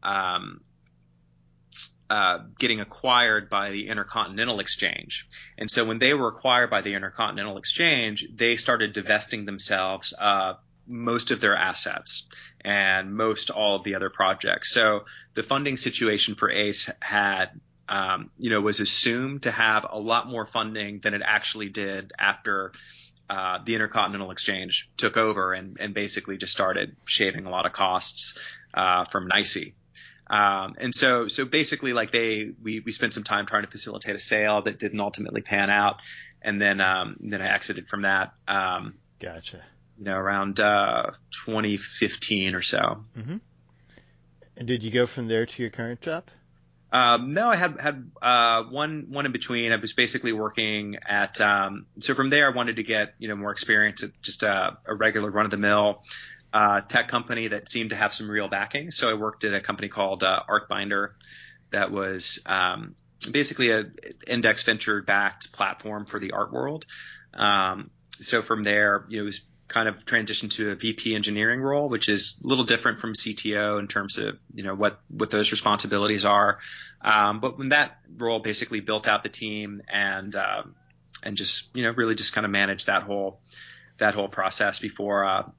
getting acquired by the Intercontinental Exchange. And so when they were acquired by the Intercontinental Exchange, they started divesting themselves of most of their assets and most all of the other projects. So the funding situation for ACE had, was assumed to have a lot more funding than it actually did after the Intercontinental Exchange took over and basically just started shaving a lot of costs from NYSE. And so basically, like we spent some time trying to facilitate a sale that didn't ultimately pan out, and then I exited from that. Gotcha. Around 2015 or so. Mm-hmm. And did you go from there to your current job? No, I had one in between. I was basically working at so from there I wanted to get more experience at just a regular run of the mill tech company that seemed to have some real backing. So I worked at a company called Artbinder that was basically a index venture backed platform for the art world. So from there, it was kind of transitioned to a VP engineering role, which is a little different from CTO in terms of, what those responsibilities are. But when that role basically built out the team and just, really just kind of managed that whole process before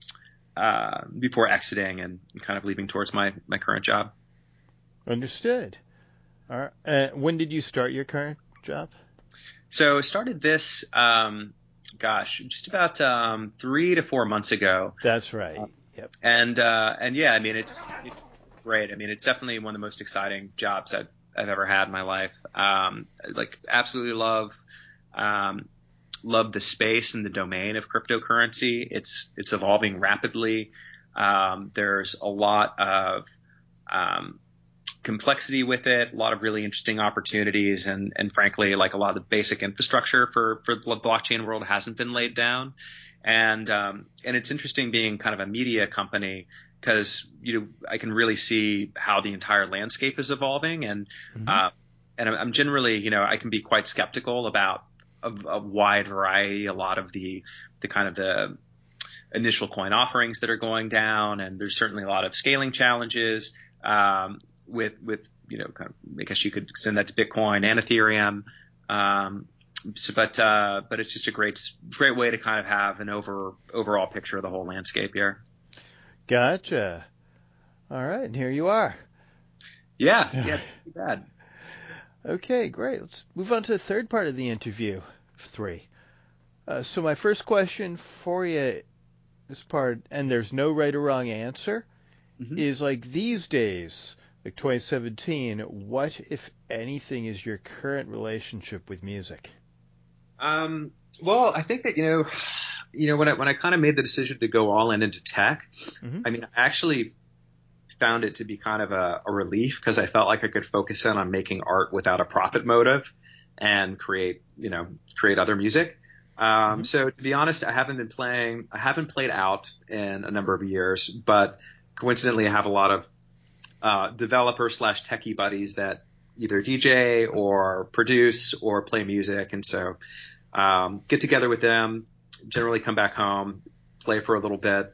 exiting and kind of leaving towards my current job. Understood. All right. When did you start your current job? So I started this, just about 3 to 4 months ago. That's right. Yep. And yeah, I mean, it's great. I mean, it's definitely one of the most exciting jobs I've ever had in my life. Absolutely love the space and the domain of cryptocurrency. It's evolving rapidly. There's a lot of complexity with it, a lot of really interesting opportunities, and frankly, like a lot of the basic infrastructure for the blockchain world hasn't been laid down. And it's interesting being kind of a media company because I can really see how the entire landscape is evolving, and I'm generally I can be quite skeptical about a wide variety, a lot of the kind of the initial coin offerings that are going down, and there's certainly a lot of scaling challenges. With kind of, I guess you could send that to Bitcoin and Ethereum. But it's just a great way to kind of have an overall picture of the whole landscape here. Gotcha. All right, and here you are. Yeah, it's too bad. Okay, great. Let's move on to the third part of the interview. 3. So my first question for you, this part, and there's no right or wrong answer, is like these days, like 2017, what, if anything, is your current relationship with music? Well, I think that, when I kind of made the decision to go all in into tech, I mean, I actually found it to be kind of a relief because I felt like I could focus in on making art without a profit motive and create other music. So to be honest, I haven't played out in a number of years, but coincidentally I have a lot of developer/techie buddies that either DJ or produce or play music. And so get together with them, generally come back home, play for a little bit.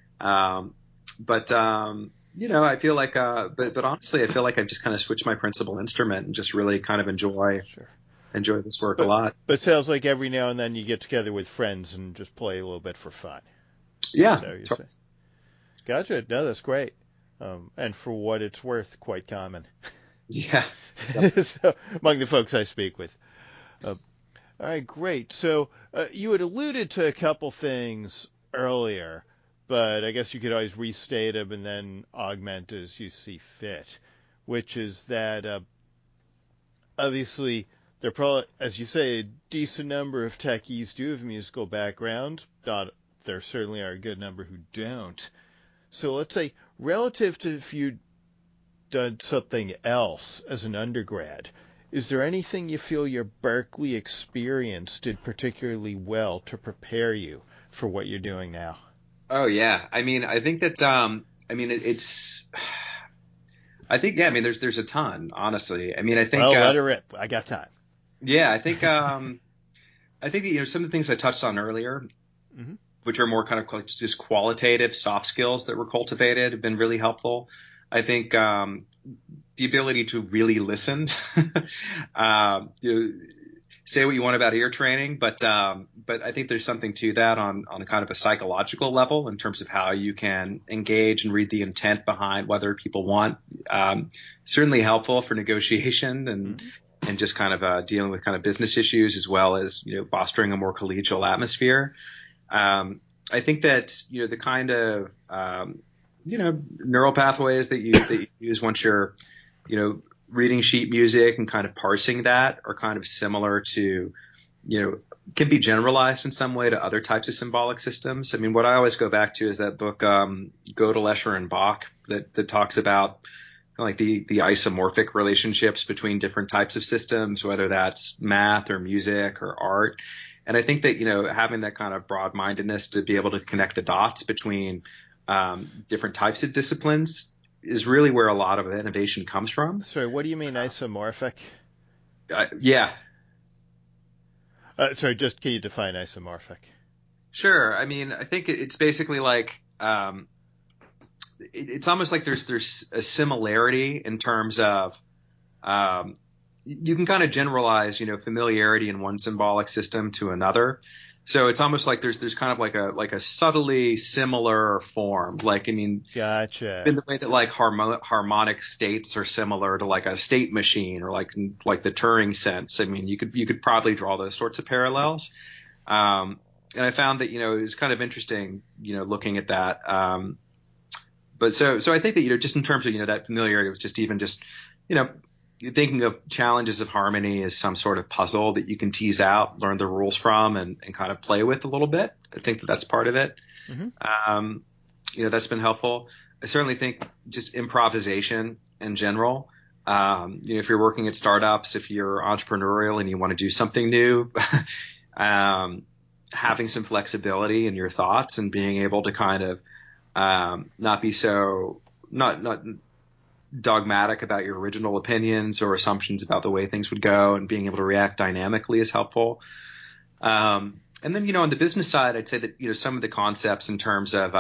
I feel like, but honestly, I feel like I've just kind of switched my principal instrument and just really kind of enjoy this work a lot. But it sounds like every now and then you get together with friends and just play a little bit for fun. Yeah. Gotcha. No, that's great. And for what it's worth, quite common. Yeah. So, among the folks I speak with. All right, great. So you had alluded to a couple things earlier, but I guess you could always restate them and then augment as you see fit, which is that obviously there are probably, as you say, a decent number of techies do have a musical background. There certainly are a good number who don't. So let's say, relative to if you'd done something else as an undergrad, is there anything you feel your Berklee experience did particularly well to prepare you for what you're doing now? Oh yeah. I mean, I think that, there's a ton, honestly. I mean, I think, well, let it rip. I got time. Yeah, I think that, some of the things I touched on earlier, which are more kind of just qualitative soft skills that were cultivated, have been really helpful. I think the ability to really listen, say what you want about ear training, but I think there's something to that on a kind of a psychological level in terms of how you can engage and read the intent behind whether people want. Certainly helpful for negotiation and just kind of dealing with kind of business issues as well as fostering a more collegial atmosphere. I think that the kind of neural pathways that you use once you're reading sheet music and kind of parsing that are kind of similar to, can be generalized in some way to other types of symbolic systems. I mean, what I always go back to is that book, Gödel, Escher, and Bach that talks about like the isomorphic relationships between different types of systems, whether that's math or music or art. And I think that, having that kind of broad-mindedness to be able to connect the dots between different types of disciplines is really where a lot of innovation comes from. Sorry, what do you mean isomorphic? Yeah. Sorry, just can you define isomorphic? Sure. I mean, I think it's basically like it's almost like there's a similarity in terms of you can kind of generalize, familiarity in one symbolic system to another. So it's almost like there's kind of like a subtly similar form. Like, I mean, gotcha. In the way that like harmonic states are similar to like a state machine or like the Turing sense. I mean, you could probably draw those sorts of parallels. And I found that, it was kind of interesting, looking at that. But so I think that, just in terms of, that familiarity was just even just, thinking of challenges of harmony as some sort of puzzle that you can tease out, learn the rules from, and kind of play with a little bit. I think that that's part of it. Mm-hmm. That's been helpful. I certainly think just improvisation in general. If you're working at startups, if you're entrepreneurial and you want to do something new, having some flexibility in your thoughts and being able to kind of not be so not dogmatic about your original opinions or assumptions about the way things would go, and being able to react dynamically is helpful. And then, on the business side, I'd say that, some of the concepts in terms of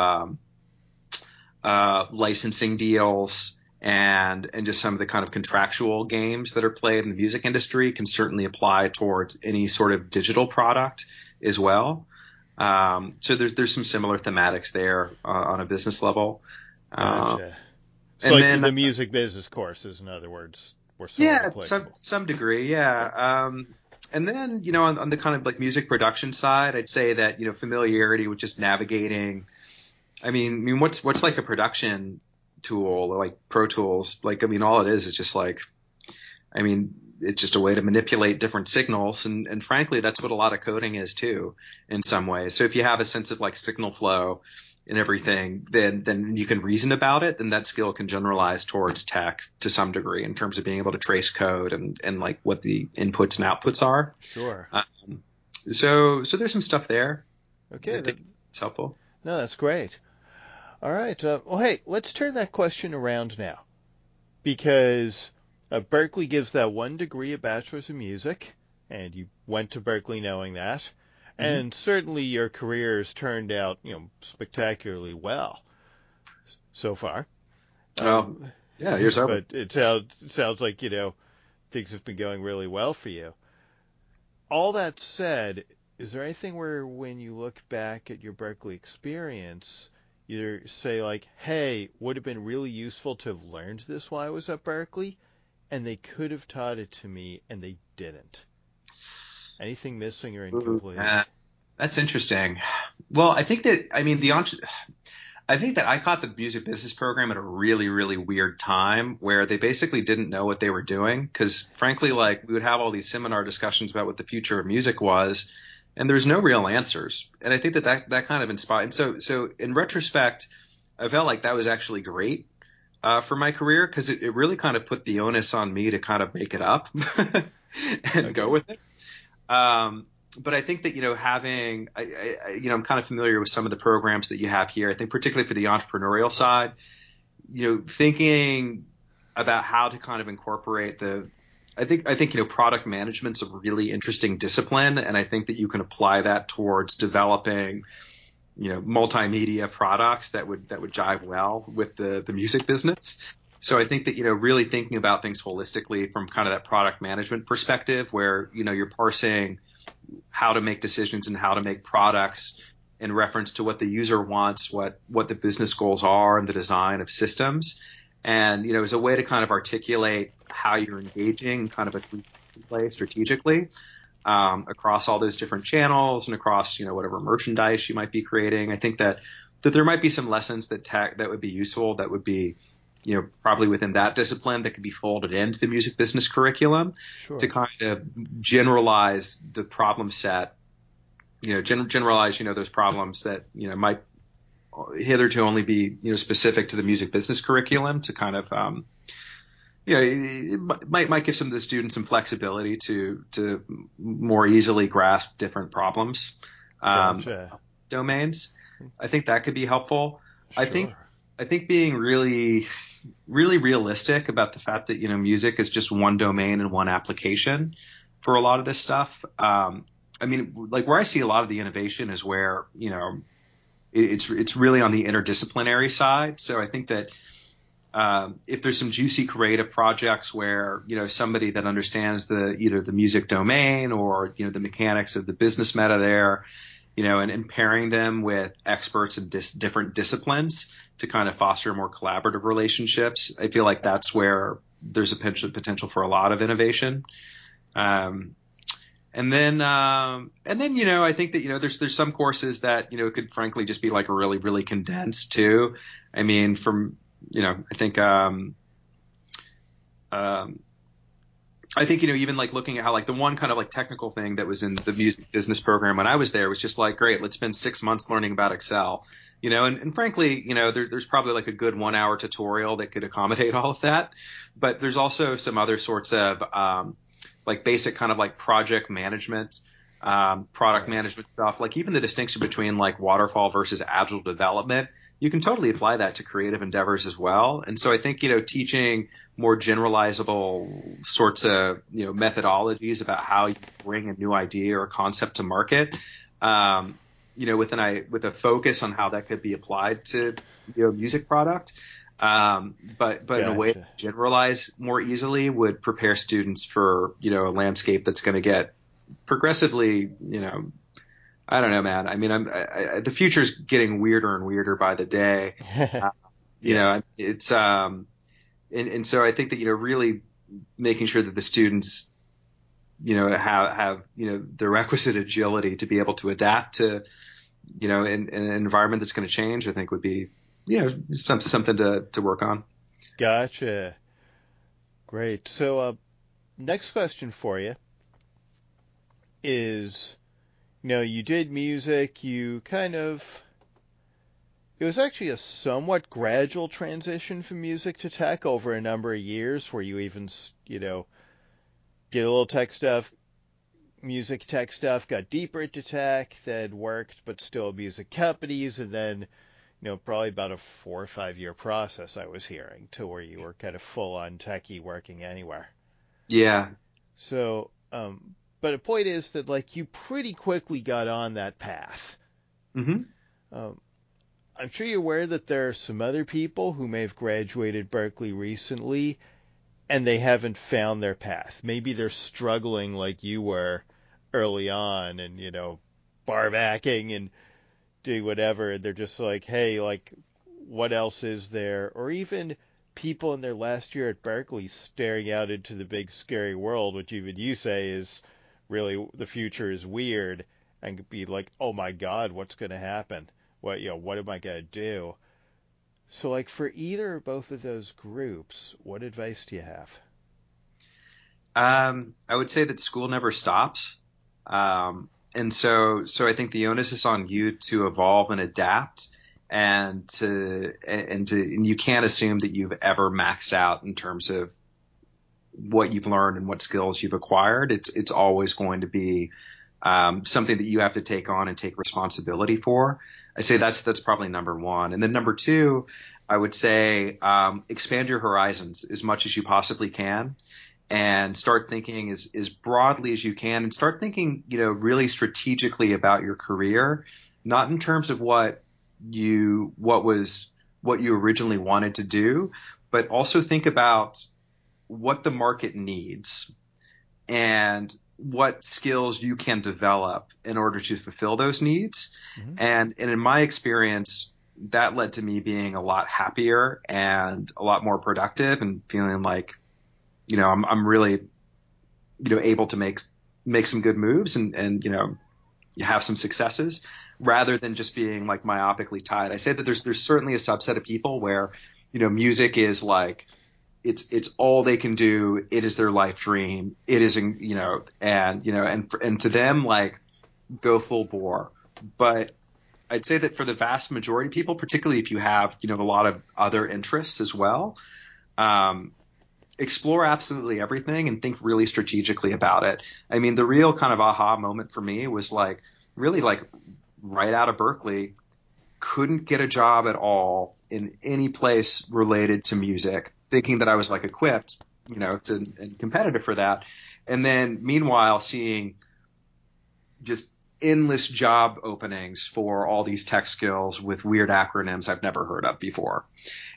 licensing deals and just some of the kind of contractual games that are played in the music industry can certainly apply towards any sort of digital product as well. So there's some similar thematics there on a business level. Gotcha. So like then, the music business courses, in other words, were sort of applicable. Some degree, yeah. And then, on the kind of like music production side, I'd say that, familiarity with just navigating. I mean, what's like a production tool like Pro Tools? Like, I mean, all it is just like, I mean, it's just a way to manipulate different signals. And frankly, that's what a lot of coding is too, in some ways. So if you have a sense of like signal flow and everything, then you can reason about it. Then that skill can generalize towards tech to some degree in terms of being able to trace code and like what the inputs and outputs are. Sure. So there's some stuff there. Okay. It's helpful. No, that's great. All right. Well, hey, let's turn that question around now, because Berklee gives that 1 degree of bachelor's in music, and you went to Berklee knowing that. And certainly your career has turned out, spectacularly well so far. Yeah, here's our. But it sounds like, things have been going really well for you. All that said, is there anything where when you look back at your Berklee experience, you say like, hey, would have been really useful to have learned this while I was at Berklee, and they could have taught it to me and they didn't? Anything missing or incomplete? That's interesting. Well, I think that I caught the music business program at a really, really weird time where they basically didn't know what they were doing. Because frankly, like, we would have all these seminar discussions about what the future of music was, and there's no real answers. And I think that kind of inspired. So in retrospect, I felt like that was actually great for my career, because it really kind of put the onus on me to kind of make it up and go with it. But I think that, I'm kind of familiar with some of the programs that you have here. I think particularly for the entrepreneurial side, thinking about how to kind of incorporate I think product management's a really interesting discipline. And I think that you can apply that towards developing, multimedia products that would jive well with the music business. So I think that, really thinking about things holistically from kind of that product management perspective where, you're parsing how to make decisions and how to make products in reference to what the user wants, what the business goals are and the design of systems. And, as a way to kind of articulate how you're engaging kind of a play strategically, across all those different channels and across, whatever merchandise you might be creating. I think that there might be some lessons that would be useful, that would be, probably within that discipline that could be folded into the music business curriculum Sure. to kind of generalize the problem set, generalize, those problems that, might hitherto only be, specific to the music business curriculum to kind of, it might give some of the students some flexibility to more easily grasp different problems, Gotcha. domains. I think that could be helpful. I think Sure. I think being really, really realistic about the fact that, music is just one domain and one application for a lot of this stuff. I mean, like where I see a lot of the innovation is where, it's really on the interdisciplinary side. So I think that, if there's some juicy creative projects where, somebody that understands either the music domain or, the mechanics of the business meta there, and pairing them with experts in different disciplines to kind of foster more collaborative relationships. I feel like that's where there's a potential for a lot of innovation. And then, I think that, there's some courses that, could frankly just be like really, really condensed too. I mean, I think, even like looking at how like the one kind of like technical thing that was in the music business program when I was there was just like, great, let's spend 6 months learning about Excel, and frankly, there's probably like a good 1 hour tutorial that could accommodate all of that. But there's also some other sorts of, like basic kind of like project management, product Right. management stuff, like even the distinction between like waterfall versus agile development. You can totally apply that to creative endeavors as well. And so I think, teaching more generalizable sorts of, methodologies about how you bring a new idea or concept to market, with a focus on how that could be applied to, music product. But in a way to Gotcha. generalize more easily would prepare students for, a landscape that's going to get progressively, I don't know, man. I mean, the future's getting weirder and weirder by the day. Uh, Yeah. it's, and so I think that, really making sure that the students, have, the requisite agility to be able to adapt to, in an environment that's going to change, I think would be, something to work on. Gotcha. Great. So, next question for you is, you did music, you kind of, it was actually a somewhat gradual transition from music to tech over a number of years where you even, get a little tech stuff, music tech stuff, got deeper into tech, then worked, but still music companies, and then, probably about a 4 or 5 year process I was hearing to where you were kind of full on techie working anywhere. Yeah. So, but the point is that like you pretty quickly got on that path. Hmm. Um, I'm sure you're aware that there are some other people who may have graduated Berkeley recently and they haven't found their path. Maybe they're struggling like you were early on and, bar backing and doing whatever. They're just like, hey, like, what else is there? Or even people in their last year at Berkeley staring out into the big scary world, which even you say is really the future is weird, and be like, oh my God, what's going to happen? What am I going to do? So, like, for either or both of those groups, what advice do you have? I would say that school never stops. And so I think the onus is on you to evolve and adapt and you can't assume that you've ever maxed out in terms of what you've learned and what skills you've acquired. It's always going to be, something that you have to take on and take responsibility for. I'd say that's probably number one. And then number two, I would say, expand your horizons as much as you possibly can and start thinking as broadly as you can and start thinking, really strategically about your career, not in terms of what you originally wanted to do, but also think about what the market needs and what skills you can develop in order to fulfill those needs. Mm-hmm. And in my experience, that led to me being a lot happier and a lot more productive and feeling like, I'm really, able to make some good moves and, have some successes rather than just being like myopically tied. I say that there's certainly a subset of people where, music is like, it's all they can do. It is their life dream. It is, and to them, like, go full bore. But I'd say that for the vast majority of people, particularly if you have, a lot of other interests as well, explore absolutely everything and think really strategically about it. I mean, the real kind of aha moment for me was like really like right out of Berkeley, couldn't get a job at all in any place related to music, thinking that I was like equipped, and competitive for that. And then meanwhile, seeing just endless job openings for all these tech skills with weird acronyms I've never heard of before.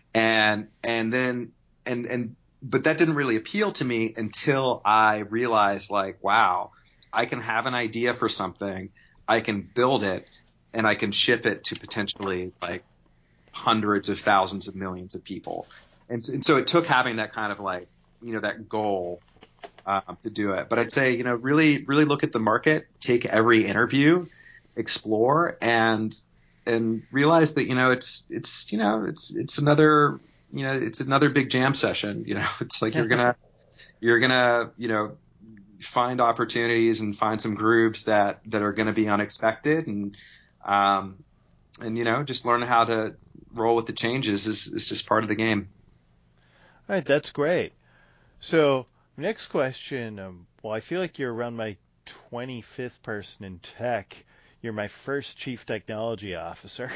But that didn't really appeal to me until I realized like, wow, I can have an idea for something, I can build it, and I can ship it to potentially like hundreds of thousands of millions of people. And so it took having that kind of like, that goal to do it. But I'd say, really, really look at the market, take every interview, explore, and realize that, it's another, it's another big jam session. It's like you're gonna, find opportunities and find some grooves that are going to be unexpected um, just learn how to roll with the changes is just part of the game. All right, that's great. So, next question. Well, I feel like you're around my 25th person in tech. You're my first chief technology officer.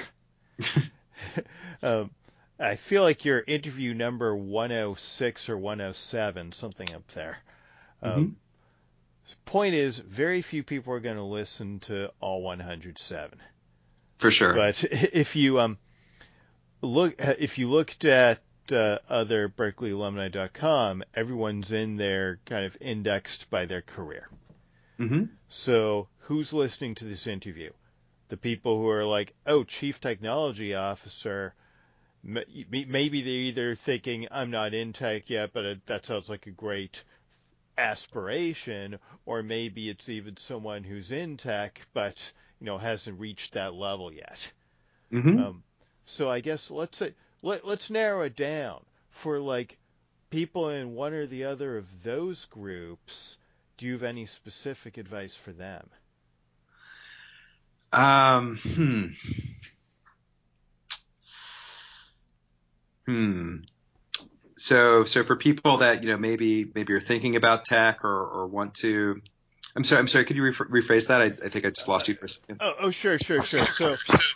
um, I feel like you're interview number 106 or 107, something up there. Mm-hmm. Point is, very few people are going to listen to all 107. For sure. But if you looked at other BerkeleyAlumni.com, everyone's in there kind of indexed by their career. Mm-hmm. So who's listening to this interview? The people who are like, oh, chief technology officer, maybe they're either thinking, I'm not in tech yet, but that sounds like a great aspiration, or maybe it's even someone who's in tech, but, hasn't reached that level yet. Mm-hmm. Um, so I guess let's narrow it down for like people in one or the other of those groups. Do you have any specific advice for them? Um, hmm. Hmm. So for people that, maybe are thinking about tech or want to, I'm sorry, could you rephrase that? I think I just lost you for a second. Sure. So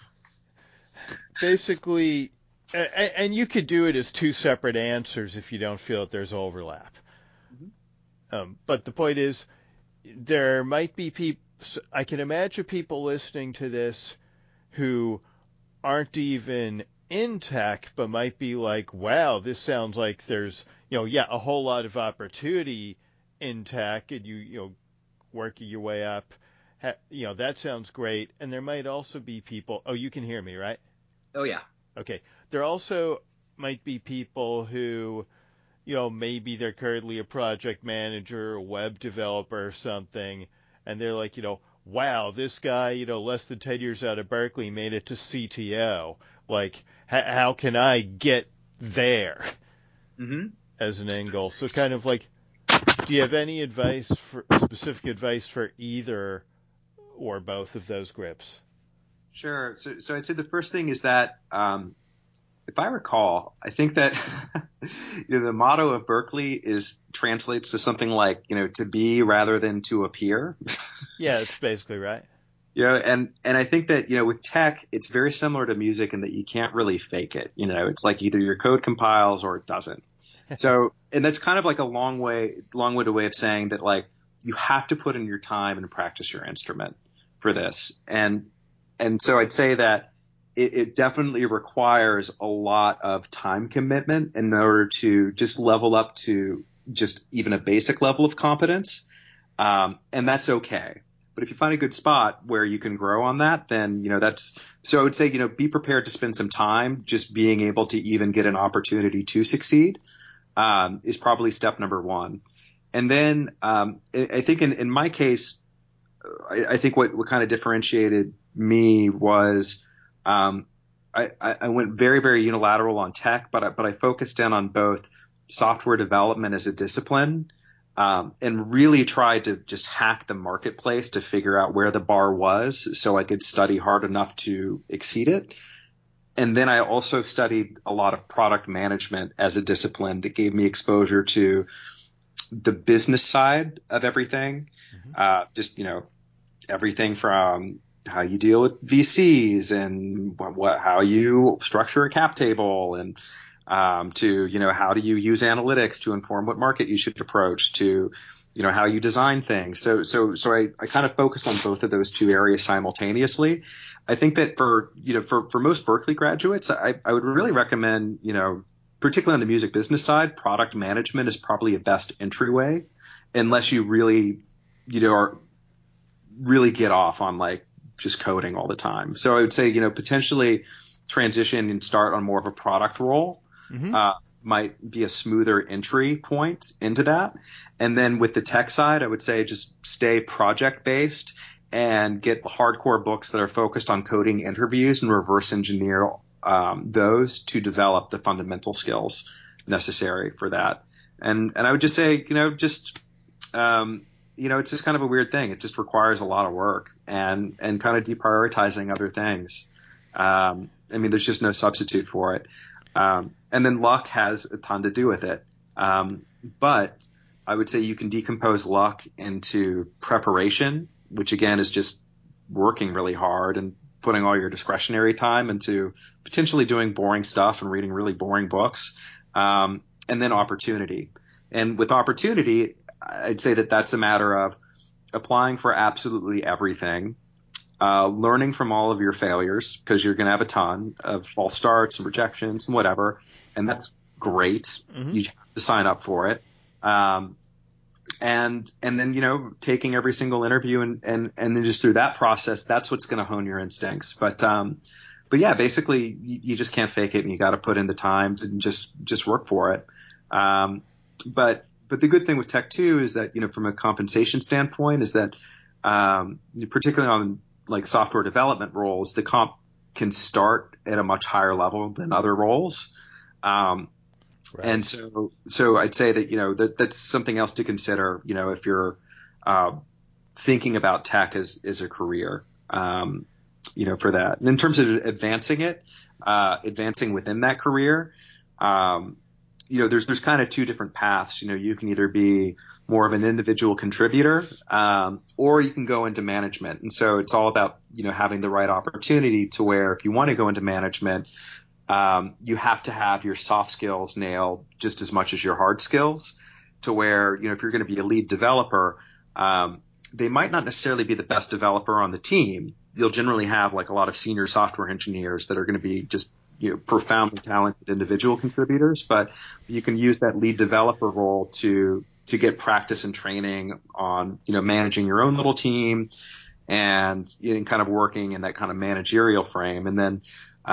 basically, and you could do it as two separate answers if you don't feel that there's overlap. Mm-hmm. But the point is, there might be people, I can imagine people listening to this who aren't even in tech, but might be like, wow, this sounds like there's, a whole lot of opportunity in tech, and working your way up. That sounds great. And there might also be people, oh, you can hear me, right? Oh yeah. Okay. There also might be people who, maybe they're currently a project manager, a web developer or something, and they're like, wow, this guy, less than 10 years out of Berkeley made it to CTO. Like, how can I get there Mm-hmm. as an end goal? So kind of like, do you have any specific advice for either or both of those grips? Sure. So I'd say the first thing is that, if I recall, I think that the motto of Berkeley translates to something like, to be rather than to appear. Yeah, that's basically right. And I think that, with tech, it's very similar to music in that you can't really fake it. It's like either your code compiles or it doesn't. So, and that's kind of like a long-winded way of saying that, like, you have to put in your time and practice your instrument for this. And so I'd say that it definitely requires a lot of time commitment in order to just level up to just even a basic level of competence. And that's okay. But if you find a good spot where you can grow on that, then, so I would say, be prepared to spend some time just being able to even get an opportunity to succeed, is probably step number one. And then, I think in my case, I think what kind of differentiated me was, I went very, very unilateral on tech, but I focused in on both software development as a discipline, and really tried to just hack the marketplace to figure out where the bar was so I could study hard enough to exceed it. And then I also studied a lot of product management as a discipline that gave me exposure to the business side of everything. Just, everything from how you deal with VCs and how you structure a cap table, and to, how do you use analytics to inform what market you should approach, to, how you design things. So I kind of focused on both of those two areas simultaneously. I think that for most Berklee graduates, I would really recommend, particularly on the music business side, product management is probably a best entryway, unless you really, are really get off on like just coding all the time. So I would say, potentially transition and start on more of a product role, might be a smoother entry point into that. And then with the tech side, I would say just stay project based and get hardcore books that are focused on coding interviews and reverse engineer those to develop the fundamental skills necessary for that. And I would just say, it's just kind of a weird thing. It just requires a lot of work and kind of deprioritizing other things. There's just no substitute for it. And then luck has a ton to do with it. But I would say you can decompose luck into preparation, which again is just working really hard and putting all your discretionary time into potentially doing boring stuff and reading really boring books. And then opportunity. And with opportunity, I'd say that that's a matter of applying for absolutely everything, learning from all of your failures, because you're going to have a ton of false starts and rejections and whatever. And that's great. You have to sign up for it. And then, taking every single interview and then just through that process, that's what's going to hone your instincts. But yeah, basically you just can't fake it, and you got to put in the time to just work for it. But the good thing with tech too is that, from a compensation standpoint, is that, particularly on like software development roles, the comp can start at a much higher level than other roles. Right. And so I'd say that, that's something else to consider, if you're, thinking about tech as a career, for that. And in terms of advancing within that career, there's kind of two different paths. You can either be more of an individual contributor, or you can go into management. And so it's all about, having the right opportunity to where if you want to go into management, you have to have your soft skills nailed just as much as your hard skills, to where, if you're going to be a lead developer, they might not necessarily be the best developer on the team. You'll generally have like a lot of senior software engineers that are going to be just, profoundly talented individual contributors, but you can use that lead developer role to get practice and training on, managing your own little team and kind of working in that kind of managerial frame. And then,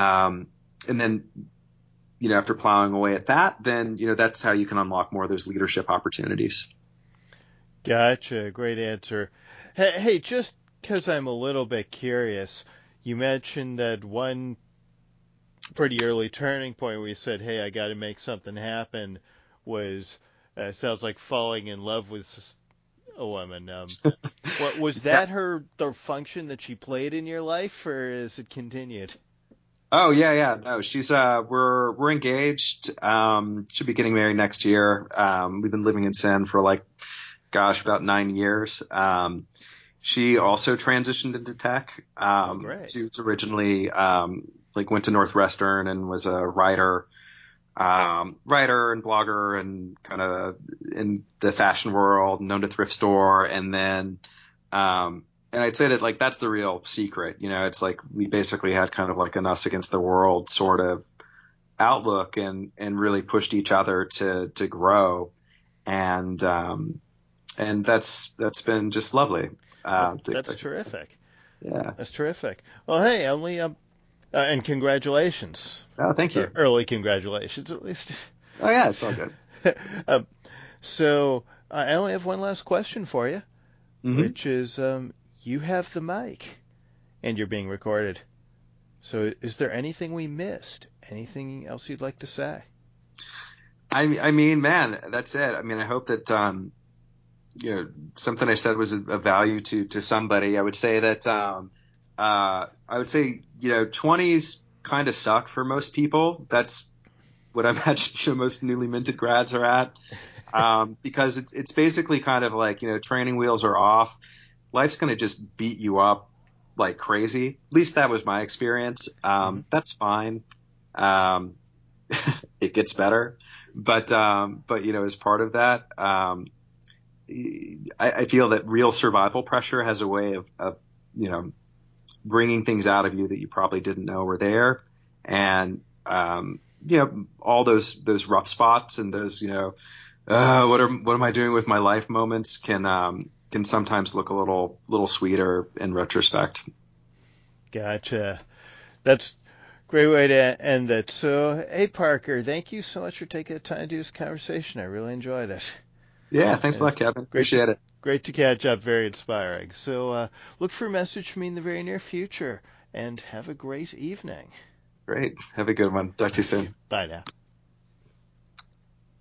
after plowing away at that, then, that's how you can unlock more of those leadership opportunities. Gotcha. Great answer. Hey, just because I'm a little bit curious, you mentioned that one pretty early turning point where you said, hey, I got to make something happen, was, sounds like falling in love with a woman. What was that the function that she played in your life, or is it continued? Oh, yeah. No, she's, we're engaged. Should be getting married next year. We've been living in Sin for about 9 years. She also transitioned into tech. Great. She was originally, went to Northwestern and was a writer and blogger and kind of in the fashion world, known to thrift store. And then, And I'd say that like that's the real secret. It's like we basically had kind of like an us against the world sort of outlook and really pushed each other to grow. And that's been just lovely. That's terrific. Yeah. That's terrific. Well, hey, Emily, and congratulations. Oh, thank you. Or early congratulations, at least. Oh yeah, it's all good. um, so I only have one last question for you, which is, you have the mic, and you're being recorded. So is there anything we missed? Anything else you'd like to say? I mean, man, that's it. I mean, I hope that something I said was a value to somebody. I would say that I would say 20s kind of suck for most people. That's what I imagine most newly minted grads are at, because it's basically kind of like training wheels are off. Life's going to just beat you up like crazy. At least that was my experience. That's fine. It gets better, but as part of that, I feel that real survival pressure has a way of bringing things out of you that you probably didn't know were there, and all those rough spots and those what am I doing with my life moments can sometimes look a little sweeter in retrospect. Gotcha. That's a great way to end it. So, hey, Parker, thank you so much for taking the time to do this conversation. I really enjoyed it. Yeah, thanks a lot, Kevin. Appreciate it. Great to catch up. Very inspiring. So, look for a message from me in the very near future, and have a great evening. Great. Have a good one. Talk to you soon. Bye now.